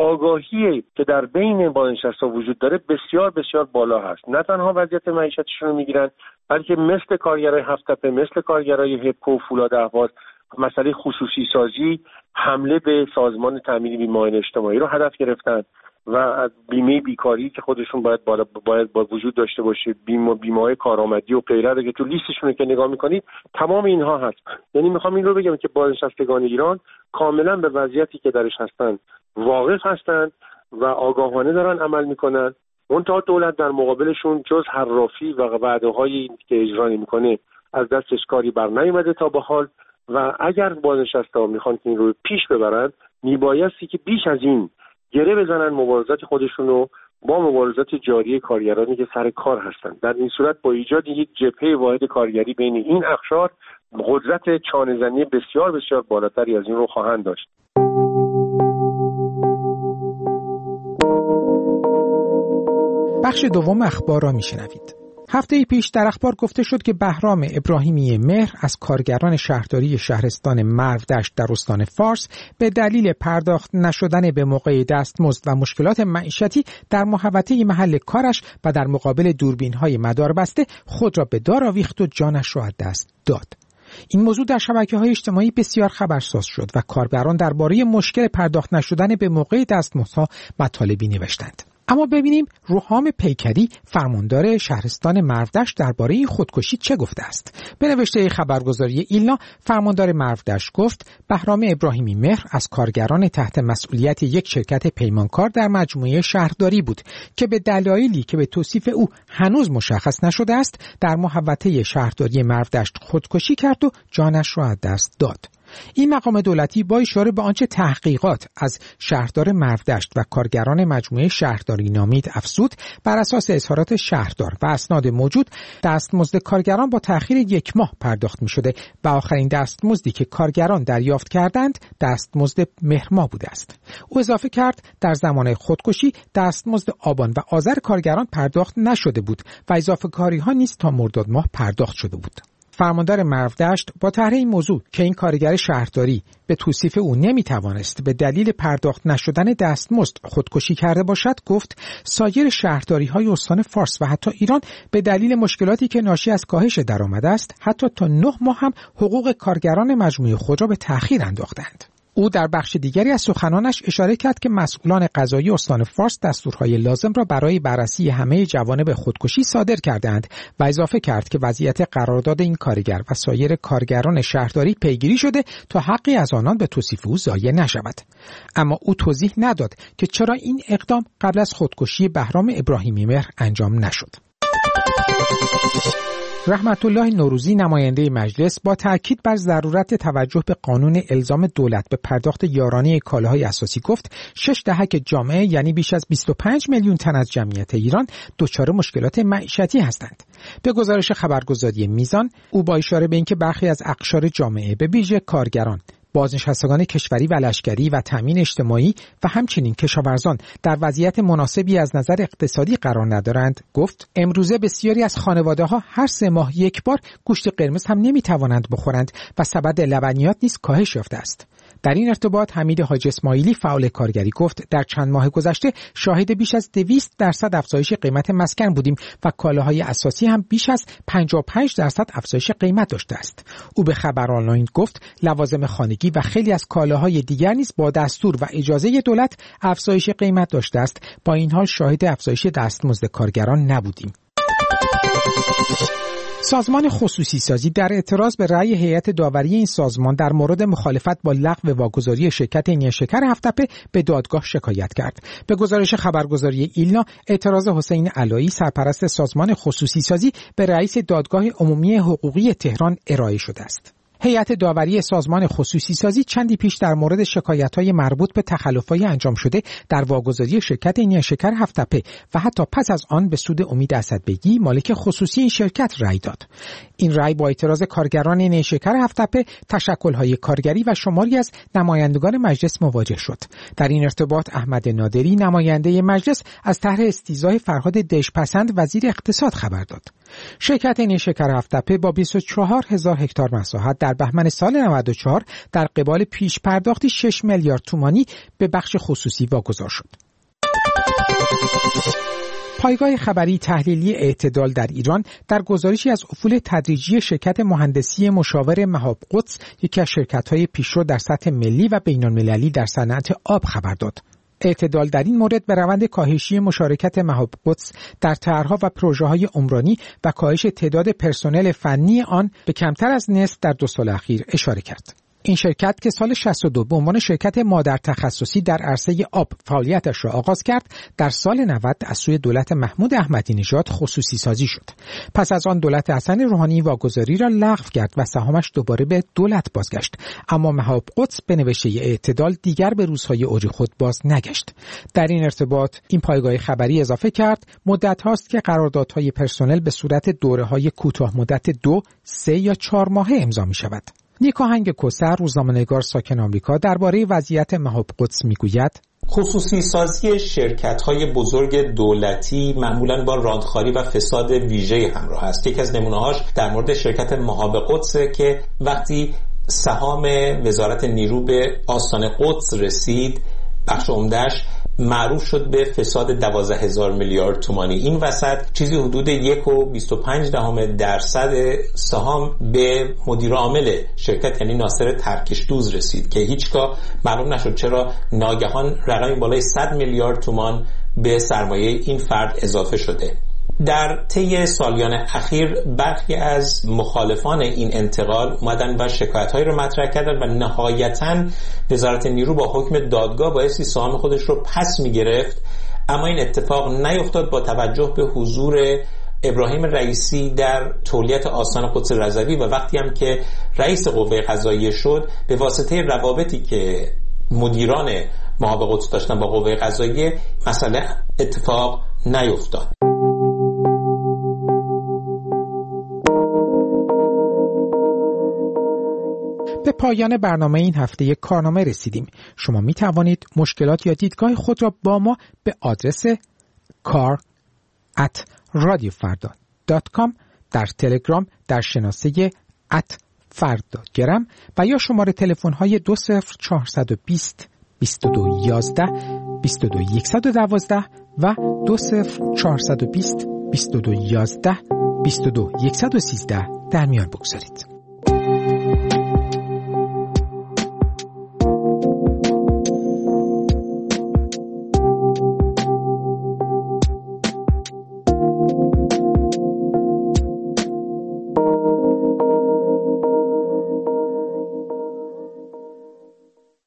آگاهی که در بین بازنشسته‌ها وجود داره بسیار بسیار بالا هست. نه تنها وضعیت معیشتشون رو میگیرن بلکه مثل کارگرای هفت تپه، مثل کارگرای هپکو، فولاد اهواز، مسئله خصوصی سازی، حمله به سازمان تامین بیمه اجتماعی رو هدف گرفتن و از بیمه بیکاری که خودشون باید با وجود داشته باشه، بیمه کارآمدی و غیره که تو لیستشون که نگاه میکنید تمام اینها هست. یعنی میخوام این رو بگم که بازنشستگان ایران کاملا به وضعیتی که درش هستن واقف هستن و آگاهانه دارن عمل میکنن. منتها دولت در مقابلشون جز حرافی و وعده‌هایی که اجرا نمیکنه از دستش کاری بر نیامده تا به حال و اگر بازنشسته‌ها میخوان که این رو پیش ببرن میبایستی که بیش از این گره بزنن مبارزات خودشون رو با مبارزات جاری کارگرانی که سر کار هستن. در این صورت با ایجاد یک جبهه واحد کارگری بین این اقشار قدرت چانه‌زنی بسیار بسیار بالاتری از این رو خواهند داشت. بخش دوم اخبار را میشنوید. هفته پیش در اخبار گفته شد که بهرام ابراهیمی مهر از کارگران شهرداری شهرستان مرودشت در استان فارس به دلیل پرداخت نشدن به موقع دستمزد و مشکلات معیشتی در محوطه محل کارش و در مقابل دوربین‌های مداربسته خود را به دار آویخت و جانش را از دست داد. این موضوع در شبکه‌های اجتماعی بسیار خبرساز شد و کاربران درباره مشکل پرداخت نشدن به موقع دستمزدها مطالبی نوشتند. اما ببینیم روحام پیکری فرماندار شهرستان مرودشت درباره این خودکشی چه گفته است. به نوشته خبرگزاری ایلنا فرماندار مرودشت گفت بهرام ابراهیمی مهر از کارگران تحت مسئولیت یک شرکت پیمانکار در مجموعه شهرداری بود که به دلایلی که به توصیف او هنوز مشخص نشده است در محوطه شهرداری مرودشت خودکشی کرد و جانش را از دست داد. این مقام دولتی با اشاره به آنچه تحقیقات از شهردار مرودشت و کارگران مجموعه شهرداری نامید افزود، بر اساس اظهارات شهردار و اسناد موجود دستمزد کارگران با تأخیر 1 ماه پرداخت می شده و آخرین دستمزدی که کارگران دریافت کردند دستمزد مهر ماه بوده است. او اضافه کرد در زمان خودکشی دستمزد آبان و آذر کارگران پرداخت نشده بود و اضافه کاری ها نیز تا مرداد ماه پرداخت شده بود. فرماندار مرودشت با طرح این موضوع که این کارگر شهرداری به توصیف او نمیتوانست به دلیل پرداخت نشدن دستمزد خودکشی کرده باشد گفت سایر شهرداری‌های استان فارس و حتی ایران به دلیل مشکلاتی که ناشی از کاهش درآمد است حتی تا 9 ماه هم حقوق کارگران مجموعه خود را به تأخیر انداختند. او در بخش دیگری از سخنانش اشاره کرد که مسئولان قضایی استان فارس دستورهای لازم را برای بررسی همه جوانب خودکشی صادر کردند و اضافه کرد که وضعیت قرارداد این کارگر و سایر کارگران شهرداری پیگیری شده تا حقی از آنان به توصیف او ضایع نشود. اما او توضیح نداد که چرا این اقدام قبل از خودکشی بهرام ابراهیمی مهر انجام نشد. رحمت الله نوروزی نماینده مجلس با تأکید بر ضرورت توجه به قانون الزام دولت به پرداخت یارانه کالاهای اساسی گفت 6 دهک جامعه یعنی بیش از 25 میلیون تن از جمعیت ایران دچار مشکلات معیشتی هستند. به گزارش خبرگزاری میزان او با اشاره به اینکه برخی از اقشار جامعه به ویژه کارگران، بازنشستگان کشوری و لشکری و تامین اجتماعی و همچنین کشاورزان در وضعیت مناسبی از نظر اقتصادی قرار ندارند گفت امروزه بسیاری از خانواده‌ها هر 3 ماه یک بار گوشت قرمز هم نمی‌توانند بخورند و سبد لبنیات نیز کاهش یافته است. در این ارتباط حمید حاجی اسماعیلی فعال کارگری گفت در چند ماه گذشته شاهد بیش از 200% افزایش قیمت مسکن بودیم و کالاهای اساسی هم بیش از 55% افزایش قیمت داشته است. او به خبر آنلاین گفت لوازم خانگی و خیلی از کالاهای دیگر نیز با دستور و اجازه دولت افزایش قیمت داشته است. با این حال شاهد افزایش دستمزد کارگران نبودیم. سازمان خصوصی سازی در اعتراض به رأی هیئت داوری این سازمان در مورد مخالفت با لغو واگذاری شرکت نیشکر هفت‌تپه به دادگاه شکایت کرد. به گزارش خبرگزاری ایلنا اعتراض حسین علایی سرپرست سازمان خصوصی سازی به رئیس دادگاه عمومی حقوقی تهران ارائه شده است. هیئت داوری سازمان خصوصی سازی چندی پیش در مورد شکایت‌های مربوط به تخلف‌های انجام شده در واگذاری شرکت نیشکر هفت‌تپه و حتی پس از آن به سود امید اسدبگی مالک خصوصی این شرکت رأی داد. این رأی با اعتراض کارگران نیشکر هفت‌تپه، تشکل‌های کارگری و شماری از نمایندگان مجلس مواجه شد. در این ارتباط احمد نادری نماینده مجلس از طرح استیضاح فرهاد دژپسند وزیر اقتصاد خبر داد. شرکت نیشکر هفت‌تپه با 24,000 هکتار مساحت در بهمن سال 94 در قبال پیش پرداختی 6 میلیارد تومانی به بخش خصوصی واگذار شد. پایگاه خبری تحلیلی اعتدال در ایران در گزارشی از افول تدریجی شرکت مهندسی مشاور مهاب قدس، یکی از شرکت‌های پیشرو در سطح ملی و بین‌المللی در صنعت آب خبر داد. اعتدال در این مورد به روند کاهشی مشارکت مهاب قدس در طرح‌ها و پروژه‌های عمرانی و کاهش تعداد پرسنل فنی آن به کمتر از نصف در 2 سال اخیر اشاره کرد. این شرکت که سال 62 به عنوان شرکت مادر تخصصی در عرصه آب فعالیتش را آغاز کرد، در سال 90 از سوی دولت محمود احمدی نژاد خصوصی سازی شد. پس از آن دولت حسن روحانی واگذاری را لغو کرد و سهامش دوباره به دولت بازگشت. اما مهاب قدس به نوشته اعتدال دیگر به روزهای اوج خود باز نگشت. در این ارتباط این پایگاه خبری اضافه کرد مدت هاست که قراردادهای پرسنل به صورت دوره‌های کوتاه مدت 2، 3 یا 4 ماهه امضا می شود. نیک آهنگ کوثر، روزنامه‌نگار ساکن آمریکا، درباره وضعیت مهاب قدس میگوید: خصوصی سازی شرکت‌های بزرگ دولتی معمولاً با راندخاری و فساد ویژه همراه است. یکی از نمونه‌هاش در مورد شرکت مهاب قدس که وقتی سهام وزارت نیرو به آستان قدس رسید، بخش عمده‌اش معروف شد به فساد 12,000 میلیارد تومانی. این وسط چیزی حدود 1.25% سهام به مدیر عامل شرکت یعنی ناصر ترکشدوز رسید که هیچگاه معلوم نشد چرا ناگهان رقمی بالای 100 میلیارد تومان به سرمایه این فرد اضافه شده. در طی سالیان اخیر برخی از مخالفان این انتقال اومدن و شکایت‌هایی رو مطرح کردن و نهایتاً وزارت نیرو با حکم دادگاه بایستی سهام خودش رو پس می‌گرفت، اما این اتفاق نیفتاد با توجه به حضور ابراهیم رئیسی در تولیت آستان قدس رضوی و وقتی هم که رئیس قوه قضاییه شد به واسطه روابطی که مدیران مهاب قدس داشتن با قوه قضاییه مسئله اتفاق نیفتاد. به پایان برنامه این هفته کارنامه رسیدیم. شما می توانید مشکلات یا دیدگاه خود را با ما به آدرس kar@radiofarda.com در تلگرام در شناسه @fardagram و یا شماره تلفن های 20420 2211 22112 و 20420 2211 22113 در میان بگذارید.